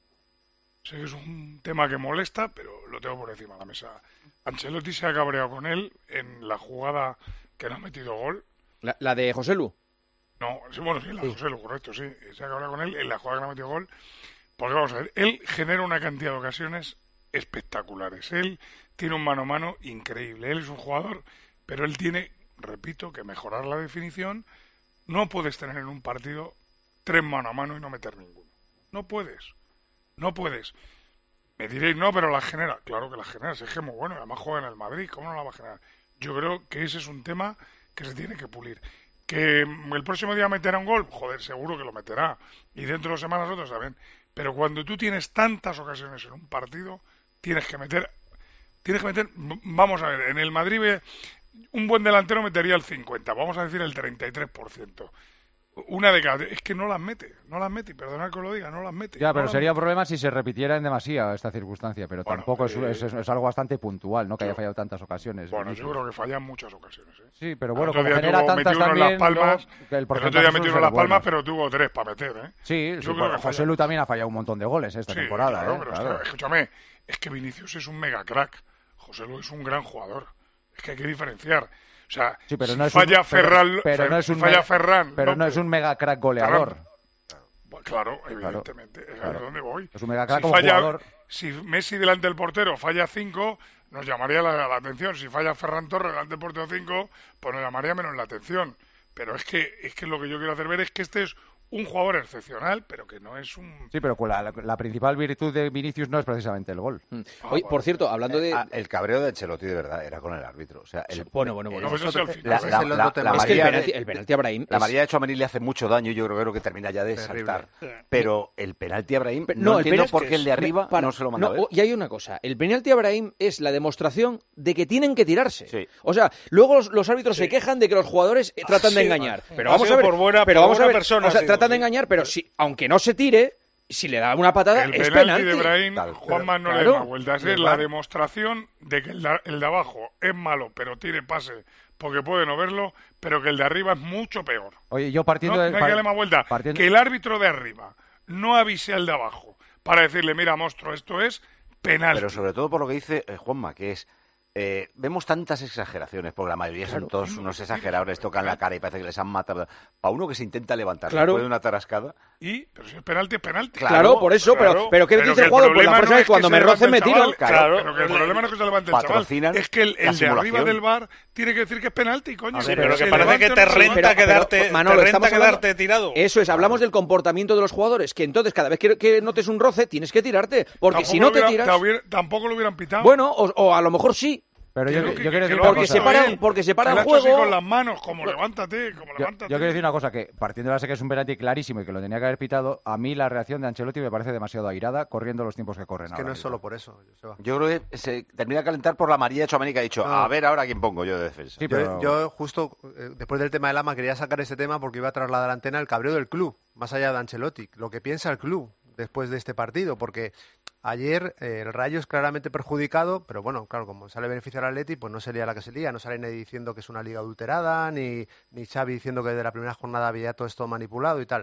Speaker 7: Sé que es un tema que molesta, pero lo tengo por encima de la mesa. Ancelotti se ha cabreado con él en la jugada que no ha metido gol.
Speaker 4: La, la de José Lu.
Speaker 7: No, sí, bueno, sí, la
Speaker 4: Sí.
Speaker 7: José, lo correcto, sí. Se ha cabreado con él en la jugada que no ha metido gol. Porque vamos a ver, él genera una cantidad de ocasiones espectaculares. Él tiene un mano a mano increíble. Él es un jugador, pero él tiene, repito, que mejorar la definición. No puedes tener en un partido tres mano a mano y no meter ninguno. No puedes. No puedes. Me diréis, no, pero la genera. Claro que la genera, si es que es muy bueno. Además juega en el Madrid, ¿cómo no la va a generar? Yo creo que ese es un tema que se tiene que pulir. Que mm, el próximo día meterá un gol, joder, seguro que lo meterá. Y dentro de dos semanas otros también. Pero cuando tú tienes tantas ocasiones en un partido, tienes que meter... Tienes que meter... v- Vamos a ver, en el Madrid ve- un buen delantero metería el cincuenta, vamos a decir el treinta y tres por ciento. Una de cada... Es que no las mete, no las mete, y perdonad que os lo diga, no las mete.
Speaker 11: Ya,
Speaker 7: no
Speaker 11: pero
Speaker 7: las
Speaker 11: sería un
Speaker 7: mete.
Speaker 11: problema si se repitiera en demasía esta circunstancia, pero
Speaker 7: Bueno,
Speaker 11: tampoco es,
Speaker 7: eh,
Speaker 11: es, es- es algo bastante puntual, ¿no? Que haya
Speaker 7: yo-
Speaker 11: fallado tantas ocasiones.
Speaker 7: Bueno,
Speaker 11: Vinicius.
Speaker 7: yo creo que falla en muchas ocasiones. ¿eh?
Speaker 11: Sí, pero
Speaker 7: El
Speaker 11: bueno,
Speaker 7: otro
Speaker 11: como
Speaker 7: día
Speaker 11: genera
Speaker 7: tuvo-
Speaker 11: tantas
Speaker 7: metió uno en
Speaker 11: también,
Speaker 7: Las Palmas,
Speaker 11: luego, que el
Speaker 7: el
Speaker 11: porcentaje
Speaker 7: otro día
Speaker 11: suele
Speaker 7: metió uno en
Speaker 11: ser
Speaker 7: Las
Speaker 11: bueno.
Speaker 7: Palmas, pero tuvo tres para meter, ¿eh?
Speaker 11: Sí,
Speaker 7: Yo
Speaker 11: sí,
Speaker 7: creo
Speaker 11: bueno,
Speaker 7: que
Speaker 11: José
Speaker 7: falla.
Speaker 11: Lu también ha fallado un montón de goles esta
Speaker 7: Sí,
Speaker 11: temporada,
Speaker 7: claro,
Speaker 11: ¿eh?
Speaker 7: pero
Speaker 11: Claro.
Speaker 7: es que, escúchame, es que Vinicius es un mega crack. José Lu es un gran jugador. Es que hay que diferenciar. O sea,
Speaker 11: Sí, pero
Speaker 7: si
Speaker 11: no es un-
Speaker 7: falla
Speaker 11: pero-
Speaker 7: Ferran,
Speaker 11: pero
Speaker 7: Fer-
Speaker 11: no es
Speaker 7: si
Speaker 11: un
Speaker 7: falla
Speaker 11: mega-
Speaker 7: Ferran,
Speaker 11: pero no
Speaker 7: López,
Speaker 11: es un mega crack goleador.
Speaker 7: Ferran- Claro, evidentemente. Es
Speaker 11: claro.
Speaker 7: a donde voy.
Speaker 11: Es un mega crack
Speaker 7: si
Speaker 11: como
Speaker 7: falla,
Speaker 11: jugador.
Speaker 7: Si Messi delante del portero falla cinco, nos llamaría la, la atención. Si falla Ferran Torres delante del portero cinco, pues nos llamaría menos la atención. Pero es que, es que lo que yo quiero hacer ver es que este es un jugador excepcional, pero que no es un...
Speaker 11: Sí, pero con la, la- la principal virtud de Vinicius no es precisamente el gol.
Speaker 4: Oye, por cierto, hablando de...
Speaker 6: Ah, el cabreo de Ancelotti, de verdad, era con el árbitro. O sea, el,
Speaker 4: Bueno, bueno, bueno.
Speaker 6: el-
Speaker 4: No, eso es el final.
Speaker 6: la,
Speaker 4: Ese es
Speaker 6: la-
Speaker 4: el
Speaker 6: la-
Speaker 4: otro
Speaker 6: la
Speaker 4: tema. Es que el
Speaker 6: María
Speaker 4: penalti-
Speaker 6: de-
Speaker 4: el penalti a Brahim
Speaker 6: La
Speaker 4: es-
Speaker 6: María de Tchouaméni le hace mucho daño, yo creo que termina ya de
Speaker 4: Terrible.
Speaker 6: saltar.
Speaker 4: Sí.
Speaker 6: Pero el penalti a Brahim,
Speaker 4: Pero-
Speaker 6: no,
Speaker 4: el
Speaker 6: entiendo
Speaker 4: penalti-
Speaker 6: por qué el de arriba
Speaker 4: para-
Speaker 6: no se lo manda
Speaker 4: no,
Speaker 6: a ver.
Speaker 4: o- Y hay una cosa, el penalti a Brahim es la demostración de que tienen que tirarse. O sea, luego los, los árbitros se quejan de que los jugadores eh, tratan de
Speaker 16: sido-
Speaker 4: engañar.
Speaker 16: ha
Speaker 4: Pero vamos
Speaker 16: sido
Speaker 4: a ver,
Speaker 16: por buena-
Speaker 4: pero
Speaker 16: por
Speaker 4: vamos a
Speaker 16: buena
Speaker 4: ver,
Speaker 16: persona
Speaker 4: o sea,
Speaker 16: ha sido,
Speaker 4: tratan de
Speaker 16: sí.
Speaker 4: engañar, pero si aunque no se tire, si le da una patada
Speaker 7: El
Speaker 4: es
Speaker 7: penalti
Speaker 4: penalti.
Speaker 7: de Brahim, Juanma no le
Speaker 4: Claro.
Speaker 7: da más vueltas.
Speaker 4: Y el
Speaker 7: Es la
Speaker 4: VAR.
Speaker 7: demostración de que el de, el de abajo es malo, pero tire pase porque puede no verlo, pero que el de arriba es mucho peor.
Speaker 11: Oye, yo partiendo
Speaker 7: No,
Speaker 11: de...
Speaker 7: no hay que darle más vuelta.
Speaker 11: partiendo-
Speaker 7: Que el árbitro de arriba no avise al de abajo para decirle, mira, monstruo, esto es penalti.
Speaker 6: Pero sobre todo por lo que dice eh, Juanma, que es... eh, vemos tantas exageraciones, porque la mayoría son todos unos exagerados, les tocan la cara y parece que les han matado. Para uno que se intenta levantar
Speaker 4: Claro.
Speaker 7: pues
Speaker 6: después de una tarascada...
Speaker 7: Y, pero si es penalti, es penalti.
Speaker 4: Claro, por eso, pero- pero ¿qué dice el
Speaker 7: que
Speaker 4: jugador? Pues la
Speaker 7: problema
Speaker 4: próxima
Speaker 7: no
Speaker 4: vez
Speaker 7: es
Speaker 4: cuando
Speaker 7: que
Speaker 4: me
Speaker 7: se
Speaker 4: roce
Speaker 7: levante
Speaker 4: me
Speaker 7: el
Speaker 4: tiro.
Speaker 7: chaval,
Speaker 4: Claro.
Speaker 7: pero que el problema no es que se levante el chaval,
Speaker 6: Patrocinan
Speaker 7: es que el,
Speaker 6: la
Speaker 7: el de arriba
Speaker 6: simulación.
Speaker 7: del bar tiene que decir que es penalti, coño.
Speaker 16: A ver,
Speaker 7: Sí,
Speaker 16: pero
Speaker 7: se
Speaker 16: que parece
Speaker 7: levante
Speaker 16: que
Speaker 7: o
Speaker 16: te
Speaker 7: no se
Speaker 16: renta
Speaker 7: levante.
Speaker 16: quedarte-
Speaker 4: Manolo,
Speaker 16: te renta
Speaker 4: estamos hablando-
Speaker 16: quedarte tirado.
Speaker 4: Eso es, hablamos del comportamiento de los jugadores, que entonces cada vez que, que notes un roce tienes que tirarte, porque
Speaker 7: Tampoco
Speaker 4: si no
Speaker 7: lo
Speaker 4: te
Speaker 7: hubiera-
Speaker 4: tiras...
Speaker 7: te hubiera- tampoco lo hubieran pitado.
Speaker 4: Bueno, o, o a lo mejor sí.
Speaker 11: Pero
Speaker 7: Que
Speaker 11: yo,
Speaker 7: lo
Speaker 11: yo
Speaker 7: que-
Speaker 11: quiero
Speaker 7: que
Speaker 11: decir
Speaker 7: lo
Speaker 11: una
Speaker 7: ha
Speaker 4: porque
Speaker 11: cosa.
Speaker 4: se para,
Speaker 7: él.
Speaker 4: porque se para
Speaker 7: Que
Speaker 4: el
Speaker 7: lo ha hecho así
Speaker 4: juego.
Speaker 7: con las manos, como levántate, como
Speaker 11: Yo,
Speaker 7: levántate.
Speaker 11: yo quiero decir una cosa, que partiendo de la base que es un penalti clarísimo y que lo tenía que haber pitado, a mí la reacción de Ancelotti me parece demasiado airada, corriendo los tiempos que corren
Speaker 13: Es que
Speaker 11: ahora
Speaker 13: no es
Speaker 11: mismo.
Speaker 13: solo por eso, Joseba.
Speaker 6: Yo creo que se termina de calentar por la María de Tchouaméni que ha dicho,
Speaker 13: No.
Speaker 6: a ver ahora quién pongo yo de defensa.
Speaker 11: Sí,
Speaker 13: Yo-
Speaker 11: pero-
Speaker 13: yo, justo eh, después del tema del Ama quería sacar ese tema porque iba a trasladar a la antena el cabreo del club, más allá de Ancelotti, lo que piensa el club después de este partido, porque ayer eh, el Rayo es claramente perjudicado, pero bueno, claro, como sale beneficiar al Atleti, pues no sería la que se lía, no sale nadie diciendo que es una liga adulterada, ni, ni Xavi diciendo que desde la primera jornada había todo esto manipulado y tal.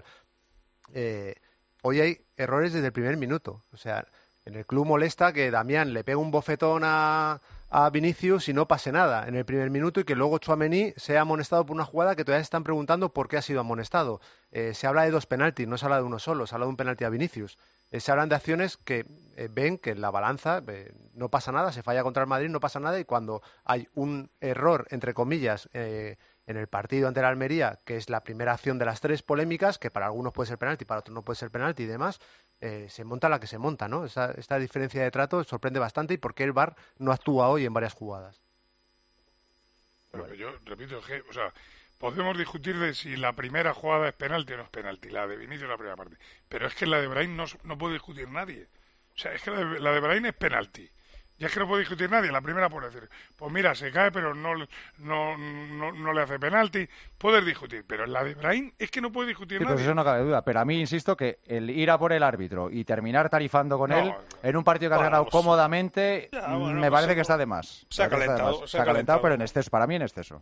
Speaker 13: Eh, hoy hay errores desde el primer minuto, o sea, en el club molesta que Damián le pegue un bofetón a, a Vinicius y no pase nada en el primer minuto y que luego Tchouaméni sea amonestado por una jugada que todavía se están preguntando por qué ha sido amonestado. Eh, se habla de dos penaltis, no se habla de uno solo, se habla de un penalti a Vinicius. Eh, se hablan de acciones que eh, ven que en la balanza eh, no pasa nada, se falla contra el Madrid, no pasa nada, y cuando hay un error, entre comillas, eh, en el partido ante la Almería, que es la primera acción de las tres polémicas, que para algunos puede ser penalti, para otros no puede ser penalti y demás, eh, se monta la que se monta, ¿no? Esa, esta diferencia de trato sorprende bastante, y por qué el V A R no actúa hoy en varias jugadas.
Speaker 7: Pero yo repito, que, o sea, podemos discutir de si la primera jugada es penalti o no es penalti, la de Vinicius la primera parte, pero es que la de Brahim no, no puede discutir nadie. O sea, es que la de, la de Brahim es penalti. Ya es que no puede discutir nadie. La primera puede decir, pues mira, se cae, pero no, no, no, no le hace penalti. Puedes discutir, pero en la de Brahim es que no puede discutir
Speaker 11: Sí,
Speaker 7: nadie.
Speaker 11: pues eso no cabe duda. Pero a mí, insisto, que el ir a por el árbitro y terminar tarifando con
Speaker 7: No,
Speaker 11: él en un partido que has
Speaker 16: bueno,
Speaker 11: ganado
Speaker 16: pues-
Speaker 11: cómodamente,
Speaker 16: Ya,
Speaker 11: mm,
Speaker 16: bueno,
Speaker 11: me
Speaker 16: pues
Speaker 11: parece
Speaker 16: se-
Speaker 11: que está de más.
Speaker 16: se ha
Speaker 11: Me parece que está de
Speaker 16: calentado,
Speaker 11: más.
Speaker 16: se ha
Speaker 11: Se ha calentado,
Speaker 16: calentado.
Speaker 11: pero en exceso. Para mí en exceso.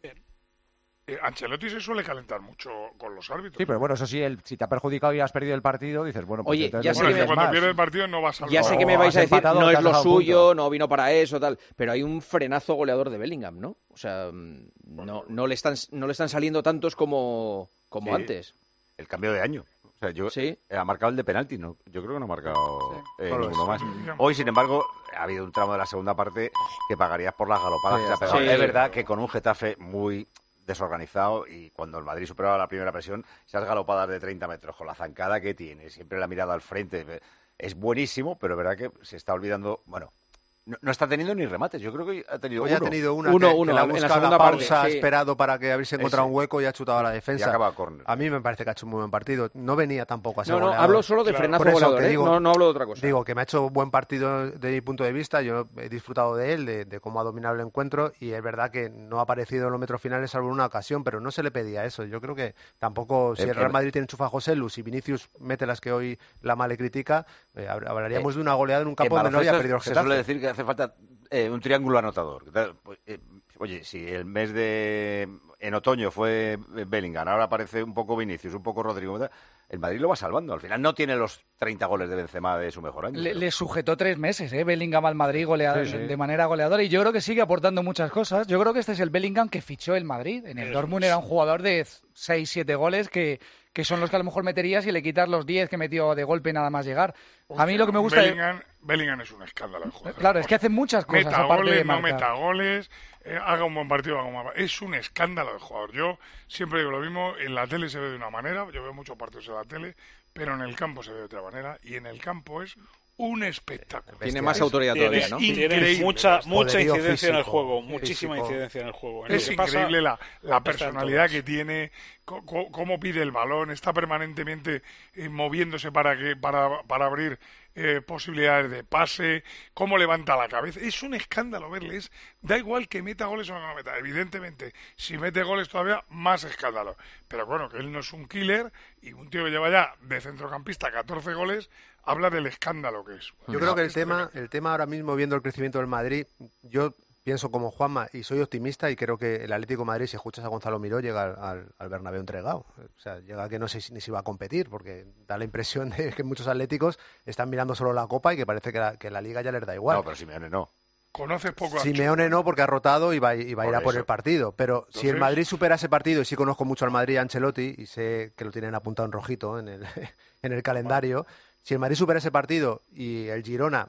Speaker 7: Eh, Ancelotti se suele calentar mucho con los árbitros.
Speaker 11: Sí, pero bueno, eso sí, el, si te ha perjudicado y has perdido el partido, dices, bueno, pues
Speaker 4: Oye,
Speaker 11: entonces
Speaker 4: ya
Speaker 11: no
Speaker 4: sé
Speaker 7: Bueno,
Speaker 4: que
Speaker 7: es que
Speaker 11: tienes
Speaker 7: cuando
Speaker 11: más.
Speaker 7: pierde el partido no va a salvar.
Speaker 4: Ya sé que me
Speaker 11: O
Speaker 4: vais
Speaker 11: has
Speaker 4: a decir,
Speaker 11: empatado,
Speaker 4: no
Speaker 11: te
Speaker 4: es
Speaker 11: has
Speaker 4: lo
Speaker 11: dejado
Speaker 4: suyo,
Speaker 11: punto.
Speaker 4: no vino para eso, tal. Pero hay un frenazo goleador de Bellingham, ¿no? O sea, mm, no, no, le, están, no le están saliendo tantos como, como
Speaker 6: Sí.
Speaker 4: antes.
Speaker 6: El cambio de año. O sea, yo
Speaker 4: Sí.
Speaker 6: ha marcado el de penalti, ¿no? Yo creo que no ha marcado eh,
Speaker 13: Solo
Speaker 6: ninguno
Speaker 13: eso.
Speaker 6: más. Hoy, sin embargo, ha habido un tramo de la segunda parte que pagarías por las galopadas
Speaker 11: Sí,
Speaker 6: que se ha pegado.
Speaker 4: sí.
Speaker 6: Es verdad que con un Getafe muy desorganizado, y cuando el Madrid superaba la primera presión, esas galopadas de treinta metros con la zancada que tiene, siempre la mirada al frente, es buenísimo, pero es verdad que se está olvidando, bueno, no, no está teniendo ni remates. Yo creo que ha tenido
Speaker 13: Hoy
Speaker 6: uno.
Speaker 13: ha tenido una
Speaker 4: Uno,
Speaker 13: que,
Speaker 4: uno,
Speaker 13: que la ha
Speaker 4: en la
Speaker 13: buscado a
Speaker 4: segunda
Speaker 13: la pausa,
Speaker 4: parte,
Speaker 13: ha
Speaker 4: sí.
Speaker 13: esperado para que haberse encontrado
Speaker 6: Ese.
Speaker 13: un hueco y ha chutado a la
Speaker 6: Y
Speaker 13: defensa.
Speaker 6: acaba a córner.
Speaker 13: A mí me parece que ha hecho un muy buen partido. No venía tampoco a ser
Speaker 4: No, no,
Speaker 13: goleador.
Speaker 4: hablo solo de
Speaker 16: Claro.
Speaker 4: frenazo
Speaker 13: Por eso
Speaker 4: goleador,
Speaker 13: que
Speaker 4: ¿eh?
Speaker 13: digo-
Speaker 4: no, no hablo de otra cosa.
Speaker 13: Digo que me ha hecho buen partido desde mi punto de vista. Yo he disfrutado de él, de, de cómo ha dominado el encuentro, y es verdad que no ha aparecido en los metros finales salvo en una ocasión, pero no se le pedía eso. Yo creo que tampoco, si
Speaker 6: Eh,
Speaker 13: el Real
Speaker 6: eh,
Speaker 13: Madrid tiene enchufa a José Lu, si Vinicius mete las que hoy la Male critica, eh, hab- hablaríamos de una goleada en un campo
Speaker 6: En
Speaker 13: donde no había
Speaker 6: baloncesto
Speaker 13: perdido el
Speaker 6: se
Speaker 13: Getafe.
Speaker 6: suele decir que hace falta eh, un triángulo anotador. Pues, eh, Oye, si el mes de... En otoño fue Bellingham, ahora aparece un poco Vinicius, un poco Rodrigo, el Madrid lo va salvando. Al final no tiene los treinta goles de Benzema de su mejor año.
Speaker 12: Le,
Speaker 6: pero-
Speaker 12: le sujetó tres meses, ¿eh? Bellingham al Madrid goleador,
Speaker 11: Sí, sí.
Speaker 12: de manera goleadora, y yo creo que sigue aportando muchas cosas. Yo creo que este es el Bellingham que fichó el Madrid. En el
Speaker 16: Eso
Speaker 12: Dortmund
Speaker 16: es.
Speaker 12: era un jugador de seis siete goles que, que son los que a lo mejor meterías y le quitas los diez que metió de golpe nada más llegar. A mí lo que me gusta...
Speaker 7: Bellingham, Bellingham es un escándalo de jugador.
Speaker 12: Claro, es que hace muchas cosas
Speaker 7: Meta
Speaker 12: aparte
Speaker 7: goles,
Speaker 12: de
Speaker 7: no
Speaker 12: marcar.
Speaker 7: meta goles, eh, haga un buen partido, haga un mal partido. Es un escándalo de jugador. Yo siempre digo lo mismo, en la tele se ve de una manera, yo veo muchos partidos en la tele, pero en el campo se ve de otra manera, y en el campo es un espectáculo.
Speaker 4: Tiene más
Speaker 7: Es-
Speaker 4: autoridad todavía,
Speaker 7: es
Speaker 4: ¿no?
Speaker 16: Tiene
Speaker 7: increíble.
Speaker 16: mucha, mucha
Speaker 13: Poderío
Speaker 16: incidencia en el
Speaker 13: físico,
Speaker 16: juego, muchísima
Speaker 13: físico.
Speaker 16: incidencia en el juego. En
Speaker 7: Es
Speaker 16: lo que pasa,
Speaker 7: increíble la, la
Speaker 16: está en
Speaker 7: personalidad
Speaker 16: todas.
Speaker 7: que tiene, co- co- cómo pide el balón, está permanentemente eh, moviéndose para que para, para abrir eh, posibilidades de pase, cómo levanta la cabeza. Es un escándalo verle. Es, da igual que meta goles o no meta. Evidentemente, si mete goles todavía, más escándalo. Pero bueno, que él no es un killer, y un tío que lleva ya de centrocampista catorce goles, habla del escándalo que es.
Speaker 13: Yo creo que el
Speaker 7: Es
Speaker 13: tema,
Speaker 7: tremendo.
Speaker 13: el tema ahora mismo, viendo el crecimiento del Madrid, yo pienso como Juanma y soy optimista, y creo que el Atlético de Madrid, si escuchas a Gonzalo Miró, llega al, al, al Bernabéu entregado. O sea, llega que no sé si, ni si va a competir, porque da la impresión de que muchos atléticos están mirando solo la Copa y que parece que la, que la Liga ya les da igual.
Speaker 6: No, pero Simeone no.
Speaker 7: Conoces poco a
Speaker 13: Simeone no, porque ha rotado y va, y va a ir
Speaker 6: Por
Speaker 13: a por
Speaker 6: eso.
Speaker 13: el partido. Pero si el
Speaker 7: Entonces-
Speaker 13: Madrid supera ese partido, y sí conozco mucho al Madrid, a Ancelotti, y sé que lo tienen apuntado en rojito en el, en el calendario, si el Madrid supera ese partido y el Girona,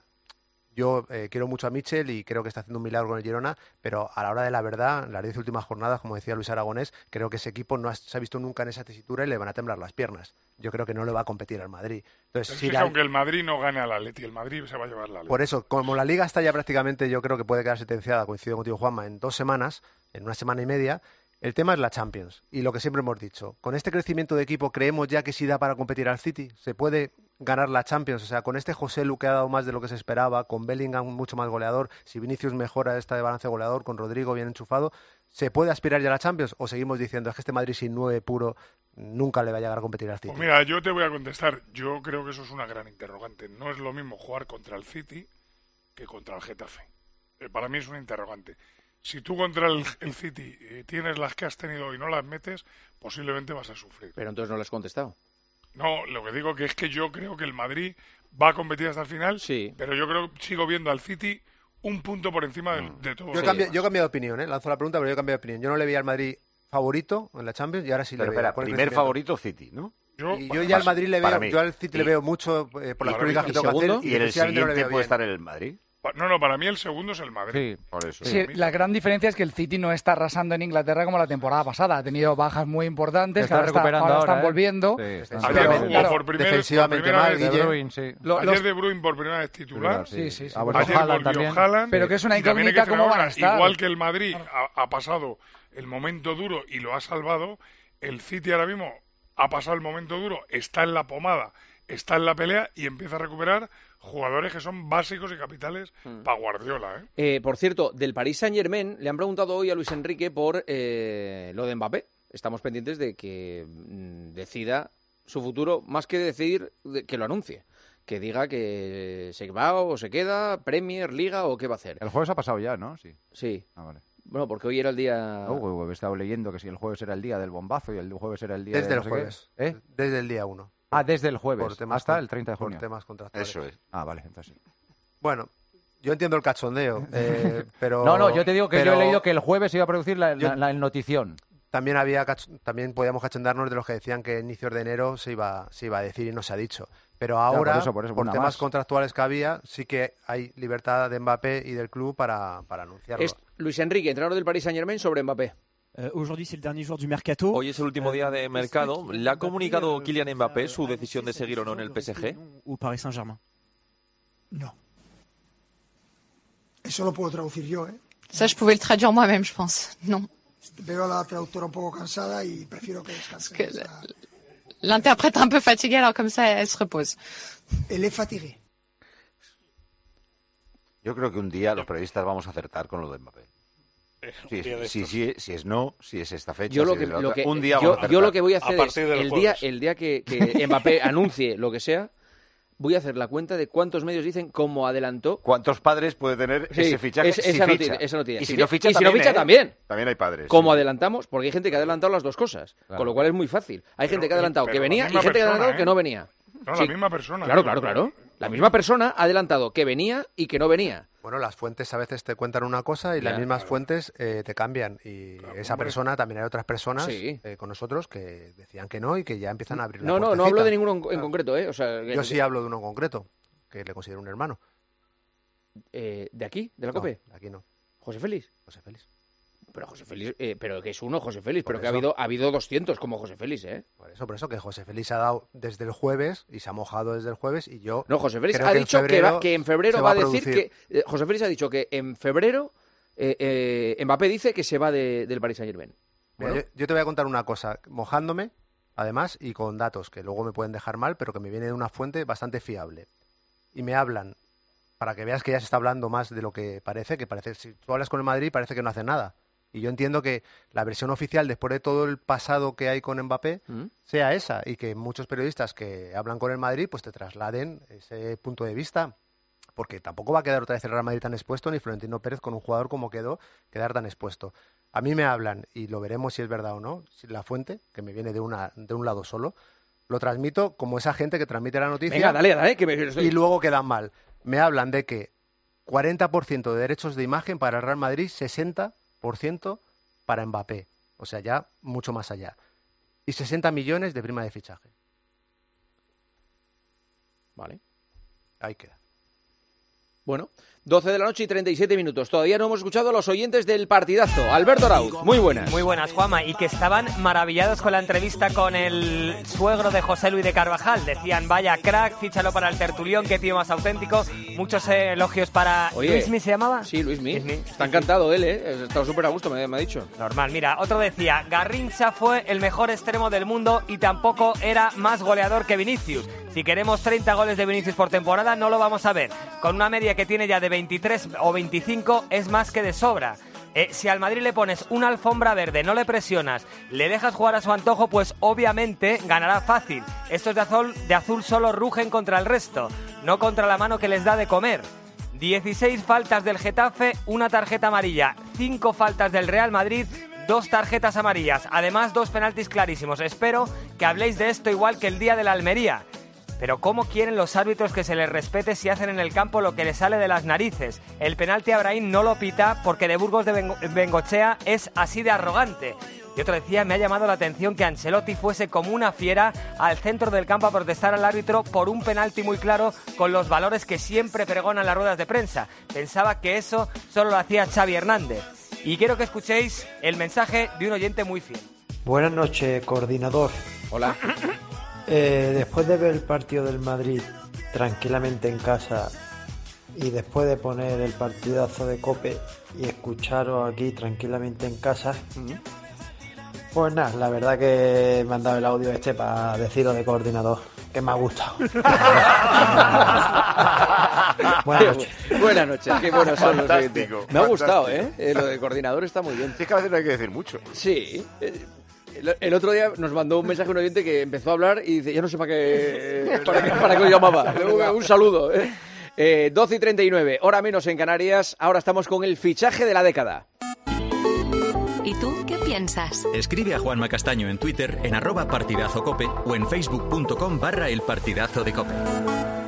Speaker 13: yo eh, quiero mucho a Michel y creo que está haciendo un milagro con el Girona, pero a la hora de la verdad, las diez últimas jornadas, como decía Luis Aragonés, creo que ese equipo no ha- se ha visto nunca en esa tesitura y le van a temblar las piernas. Yo creo que no le va a competir al Madrid. Entonces,
Speaker 7: Pero
Speaker 13: si
Speaker 7: es que
Speaker 13: la-
Speaker 7: aunque el Madrid no gane al Atleti, el Madrid se va a llevar la Atleti.
Speaker 13: por eso, como la Liga está ya prácticamente, yo creo que puede quedar sentenciada, coincido contigo, Juanma, en dos semanas, en una semana y media, el tema es la Champions. Y lo que siempre hemos dicho, con este crecimiento de equipo, ¿creemos ya que sí da para competir al City? ¿Se puede ganar la Champions? O sea, con este José Lu que ha dado más de lo que se esperaba, con Bellingham mucho más goleador, si Vinicius mejora esta de balance goleador, con Rodrigo bien enchufado, ¿se puede aspirar ya a la Champions? ¿O seguimos diciendo, es que este Madrid sin nueve puro nunca le va a llegar a competir al City?
Speaker 7: Pues mira, yo te voy a contestar. Yo creo que eso es una gran interrogante. No es lo mismo jugar contra el City que contra el Getafe. Eh, para mí es una interrogante. Si tú contra el, el City eh, tienes las que has tenido y no las metes, posiblemente vas a sufrir.
Speaker 4: Pero entonces no le has contestado.
Speaker 7: No, lo que digo que es que yo creo que el Madrid va a competir hasta el final,
Speaker 4: Sí.
Speaker 7: pero yo creo sigo viendo al City un punto por encima de, de todos.
Speaker 13: Yo he cambiado, yo he cambiado de opinión, ¿eh? Lanzo la pregunta, pero yo he cambiado de opinión. Yo no le veía al Madrid favorito en la Champions y ahora sí
Speaker 6: pero
Speaker 13: le
Speaker 6: veo.
Speaker 13: Espera,
Speaker 6: primer favorito City, ¿no?
Speaker 7: Yo,
Speaker 13: y yo ya al Madrid le veo, yo al City le veo mucho eh, por las crónicas que tengo que hacer.
Speaker 6: Y en el siguiente puede estar en el Madrid.
Speaker 7: No, no, para mí el segundo es el Madrid.
Speaker 6: Sí, por eso.
Speaker 12: Sí, la gran diferencia es que el City no está arrasando en Inglaterra como la temporada pasada. Ha tenido bajas muy importantes,
Speaker 11: está
Speaker 12: que ahora, está, ahora están
Speaker 11: ¿eh?
Speaker 12: volviendo.
Speaker 11: Sí, están
Speaker 7: Ayer
Speaker 11: pero,
Speaker 7: jugó
Speaker 11: claro,
Speaker 7: por primer,
Speaker 13: defensivamente
Speaker 7: por
Speaker 13: mal,
Speaker 7: vez,
Speaker 11: De Bruyne, sí.
Speaker 12: Lo,
Speaker 7: Ayer
Speaker 12: los,
Speaker 7: De Bruyne por primera vez titular.
Speaker 12: Sí, sí, sí.
Speaker 11: Ha
Speaker 7: Ayer
Speaker 11: Haaland
Speaker 7: volvió
Speaker 11: también.
Speaker 7: Haaland.
Speaker 12: Pero que es una
Speaker 7: Y también hay
Speaker 12: incógnita
Speaker 7: que
Speaker 12: cómo van a
Speaker 7: ahora,
Speaker 12: estar.
Speaker 7: igual que el Madrid ha, ha pasado el momento duro y lo ha salvado, el City ahora mismo ha pasado el momento duro, está en la pomada, está en la pelea y empieza a recuperar jugadores que son básicos y capitales mm. para Guardiola. ¿eh?
Speaker 4: Eh, por cierto, del Paris Saint-Germain le han preguntado hoy a Luis Enrique por eh, lo de Mbappé. Estamos pendientes de que mm, decida su futuro, más que decidir de, que lo anuncie. Que diga que se va o se queda, Premier, Liga o qué va a hacer.
Speaker 11: El jueves ha pasado ya, ¿no? Sí.
Speaker 4: Sí.
Speaker 11: Ah, vale.
Speaker 4: Bueno, porque hoy era el día...
Speaker 11: No, he estado leyendo que si el jueves era el día del bombazo y el jueves era el día
Speaker 13: Desde
Speaker 11: de
Speaker 13: el
Speaker 11: no sé
Speaker 13: jueves.
Speaker 11: qué. ¿Eh?
Speaker 13: Desde el día uno.
Speaker 11: Ah, desde el jueves.
Speaker 13: Por temas
Speaker 11: hasta
Speaker 13: con,
Speaker 11: el treinta de junio.
Speaker 13: Por temas contractuales.
Speaker 6: Eso es.
Speaker 11: Ah, vale, entonces sí.
Speaker 13: Bueno, yo entiendo el cachondeo, eh, pero...
Speaker 11: No, no, yo te digo que
Speaker 13: pero...
Speaker 11: yo he leído que el jueves iba a producir la,
Speaker 13: yo...
Speaker 11: la, la notición.
Speaker 13: También había también podíamos cachondarnos de los que decían que en inicios de enero se iba, se iba a decir y no se ha dicho. Pero ahora,
Speaker 11: ya, por, eso, por, eso,
Speaker 13: por temas
Speaker 11: más.
Speaker 13: contractuales que había, sí que hay libertad de Mbappé y del club para, para anunciarlo.
Speaker 4: Es Luis Enrique, entrenador del Paris Saint-Germain, sobre Mbappé.
Speaker 17: Hoy es el último día de mercado. ¿Le ha comunicado Kylian Mbappé su decisión de seguir o no en el P S G?
Speaker 18: No. Eso lo puedo traducir yo, ¿eh?
Speaker 19: Ça, je pouvais le traduire moi-même, je pense. Non.
Speaker 18: Veo a la traductora un poco cansada y prefiero que descanse.
Speaker 19: Que l'interprète un peu fatiguée, alors comme ça, elle se repose.
Speaker 18: Elle est fatiguée.
Speaker 6: Yo creo que un día los periodistas vamos a acertar con lo de Mbappé. Si es, si, si, si es no, si es esta fecha,
Speaker 4: yo lo
Speaker 6: si
Speaker 4: que,
Speaker 6: es la
Speaker 4: lo
Speaker 6: otra,
Speaker 4: que,
Speaker 6: un día
Speaker 4: yo,
Speaker 6: vamos a
Speaker 4: yo lo que voy a hacer
Speaker 7: a
Speaker 4: es, el
Speaker 7: jueves.
Speaker 4: día, el día que, que Mbappé anuncie lo que sea, voy a hacer la cuenta de cuántos medios dicen cómo adelantó.
Speaker 6: ¿Cuántos padres puede tener
Speaker 4: sí,
Speaker 6: ese fichaje
Speaker 4: es,
Speaker 6: si
Speaker 4: esa,
Speaker 6: ficha?
Speaker 4: noticia, esa noticia.
Speaker 6: Y si,
Speaker 4: si
Speaker 6: no ficha,
Speaker 4: y si
Speaker 6: también,
Speaker 4: no ficha
Speaker 6: ¿eh?
Speaker 4: también.
Speaker 6: También hay padres.
Speaker 4: Como
Speaker 6: sí.
Speaker 4: adelantamos, porque hay gente que ha adelantado las dos cosas,
Speaker 6: Claro.
Speaker 4: con lo cual es muy fácil. Hay
Speaker 7: Pero,
Speaker 4: gente que ha adelantado
Speaker 7: pero
Speaker 4: que venía
Speaker 7: la
Speaker 4: y
Speaker 7: misma
Speaker 4: gente que ha
Speaker 7: persona,
Speaker 4: adelantado
Speaker 7: ¿eh?
Speaker 4: que no venía.
Speaker 7: No,
Speaker 4: Sí.
Speaker 7: la misma persona.
Speaker 4: Claro,
Speaker 7: tío.
Speaker 4: claro, claro. La misma persona ha adelantado que venía y que no venía.
Speaker 13: Bueno, las fuentes a veces te cuentan una cosa y
Speaker 4: Ya,
Speaker 13: las mismas
Speaker 4: claro.
Speaker 13: fuentes eh, te cambian. Y
Speaker 7: Claro,
Speaker 13: esa
Speaker 7: hombre.
Speaker 13: persona, también hay otras personas
Speaker 4: Sí.
Speaker 13: eh, con nosotros que decían que no y que ya empiezan a abrir la
Speaker 4: No, no, no
Speaker 13: puertecita.
Speaker 4: hablo de ninguno en, en concreto, ¿eh? O sea,
Speaker 13: Yo
Speaker 4: que-
Speaker 13: sí hablo de uno en concreto, que le considero un hermano.
Speaker 4: eh, ¿De aquí? ¿De la
Speaker 13: No,
Speaker 4: COPE?
Speaker 13: aquí no.
Speaker 4: ¿José Félix?
Speaker 13: José Félix.
Speaker 4: Pero José Félix, eh, pero que es uno José Félix,
Speaker 13: Por
Speaker 4: pero que ha
Speaker 13: eso.
Speaker 4: habido, ha habido doscientos como José Félix, ¿eh?
Speaker 13: Por eso, por eso que José Félix ha dado desde el jueves y se ha mojado desde el jueves y yo...
Speaker 4: No, José Félix
Speaker 13: creo
Speaker 4: ha
Speaker 13: que en
Speaker 4: dicho que,
Speaker 13: febrero
Speaker 4: va- que en febrero
Speaker 13: se
Speaker 4: va a
Speaker 13: va a
Speaker 4: decir
Speaker 13: producir.
Speaker 4: que... eh, José Félix ha dicho que en febrero eh, eh, Mbappé dice que se va de- del Paris Saint-Germain.
Speaker 13: Mira,
Speaker 4: Bueno,
Speaker 13: yo, yo te voy a contar una cosa, mojándome, además, y con datos que luego me pueden dejar mal, pero que me viene de una fuente bastante fiable. Y me hablan, para que veas que ya se está hablando más de lo que parece, que parece, si tú hablas con el Madrid parece que no hace nada. Y yo entiendo que la versión oficial, después de todo el pasado que hay con Mbappé,
Speaker 4: ¿Mm?
Speaker 13: sea esa, y que muchos periodistas que hablan con el Madrid, pues te trasladen ese punto de vista. Porque tampoco va a quedar otra vez el Real Madrid tan expuesto, ni Florentino Pérez con un jugador como quedó, quedar tan expuesto. A mí me hablan, y lo veremos si es verdad o no, si la fuente, que me viene de, una, de un lado solo, lo transmito como esa gente que transmite la noticia
Speaker 4: Venga, dale, dale, que me estoy...
Speaker 13: y luego quedan mal. Me hablan de que cuarenta por ciento de derechos de imagen para el Real Madrid, sesenta por ciento para Mbappé. O sea, ya mucho más allá. Y sesenta millones de prima de fichaje.
Speaker 4: Vale.
Speaker 13: Ahí queda.
Speaker 4: Bueno, doce de la noche y treinta y siete minutos. Todavía no hemos escuchado a los oyentes del partidazo. Alberto Arauz, muy buenas.
Speaker 10: Muy buenas, Juanma, y que estaban maravillados con la entrevista con el suegro de José Luis de Carvajal. Decían, vaya crack, fíchalo para el tertulión, qué tío más auténtico. Muchos eh, elogios para...
Speaker 4: Oye,
Speaker 10: ¿Luismi se llamaba?
Speaker 4: Sí, Luismi.
Speaker 10: Luismi.
Speaker 4: Está encantado él, ¿eh? Está súper a gusto, me, me ha dicho.
Speaker 10: Normal, mira, otro decía, Garrincha fue el mejor extremo del mundo y tampoco era más goleador que Vinicius. Si queremos treinta goles de Vinicius por temporada, no lo vamos a ver. Con una media que tiene ya de veintitrés o veinticinco, es más que de sobra. Eh, si al Madrid le pones una alfombra verde, no le presionas, le dejas jugar a su antojo, pues obviamente ganará fácil. Estos de azul, de azul solo rugen contra el resto, no contra la mano que les da de comer. dieciséis faltas del Getafe, una tarjeta amarilla. cinco faltas del Real Madrid, dos tarjetas amarillas. Además, dos penaltis clarísimos. Espero que habléis de esto igual que el día de la Almería.
Speaker 20: Pero ¿cómo quieren los árbitros que se les respete si hacen en el campo lo que les sale de las narices? El penalti a Brahim no lo pita porque de Burgos de Bengo- Bengochea es así de arrogante. Y otro decía, me ha llamado la atención que Ancelotti fuese como una fiera al centro del campo a protestar al árbitro por un penalti muy claro con los valores que siempre pregonan las ruedas de prensa. Pensaba que eso solo lo hacía Xavi Hernández. Y quiero que escuchéis el mensaje de un oyente muy fiel.
Speaker 21: Buenas noches, coordinador.
Speaker 4: Hola.
Speaker 21: Eh, después de ver el partido del Madrid tranquilamente en casa y después de poner el partidazo de COPE y escucharos aquí tranquilamente en casa, pues nada, la verdad que me han dado el audio este para deciros de coordinador, que me ha gustado. Buenas noches.
Speaker 4: Buenas noches, qué buenos son los oyentes.
Speaker 6: Fantástico,
Speaker 4: Me ha gustado,
Speaker 6: fantástico.
Speaker 4: ¿eh? Eh, Lo de coordinador está muy bien.
Speaker 6: Sí, es que a veces no hay que decir mucho.
Speaker 4: Sí. eh, El, el otro día nos mandó un mensaje un oyente que empezó a hablar y dice, ya no sé para qué, para qué, para qué lo llamaba. Un, un saludo. ¿eh? Eh, doce y treinta y nueve, hora menos en Canarias. Ahora estamos con el fichaje de la década.
Speaker 2: ¿Y tú qué piensas?
Speaker 3: Escribe a Juanma Castaño en Twitter en arroba partidazocope o en facebook punto com barra el partidazo de cope.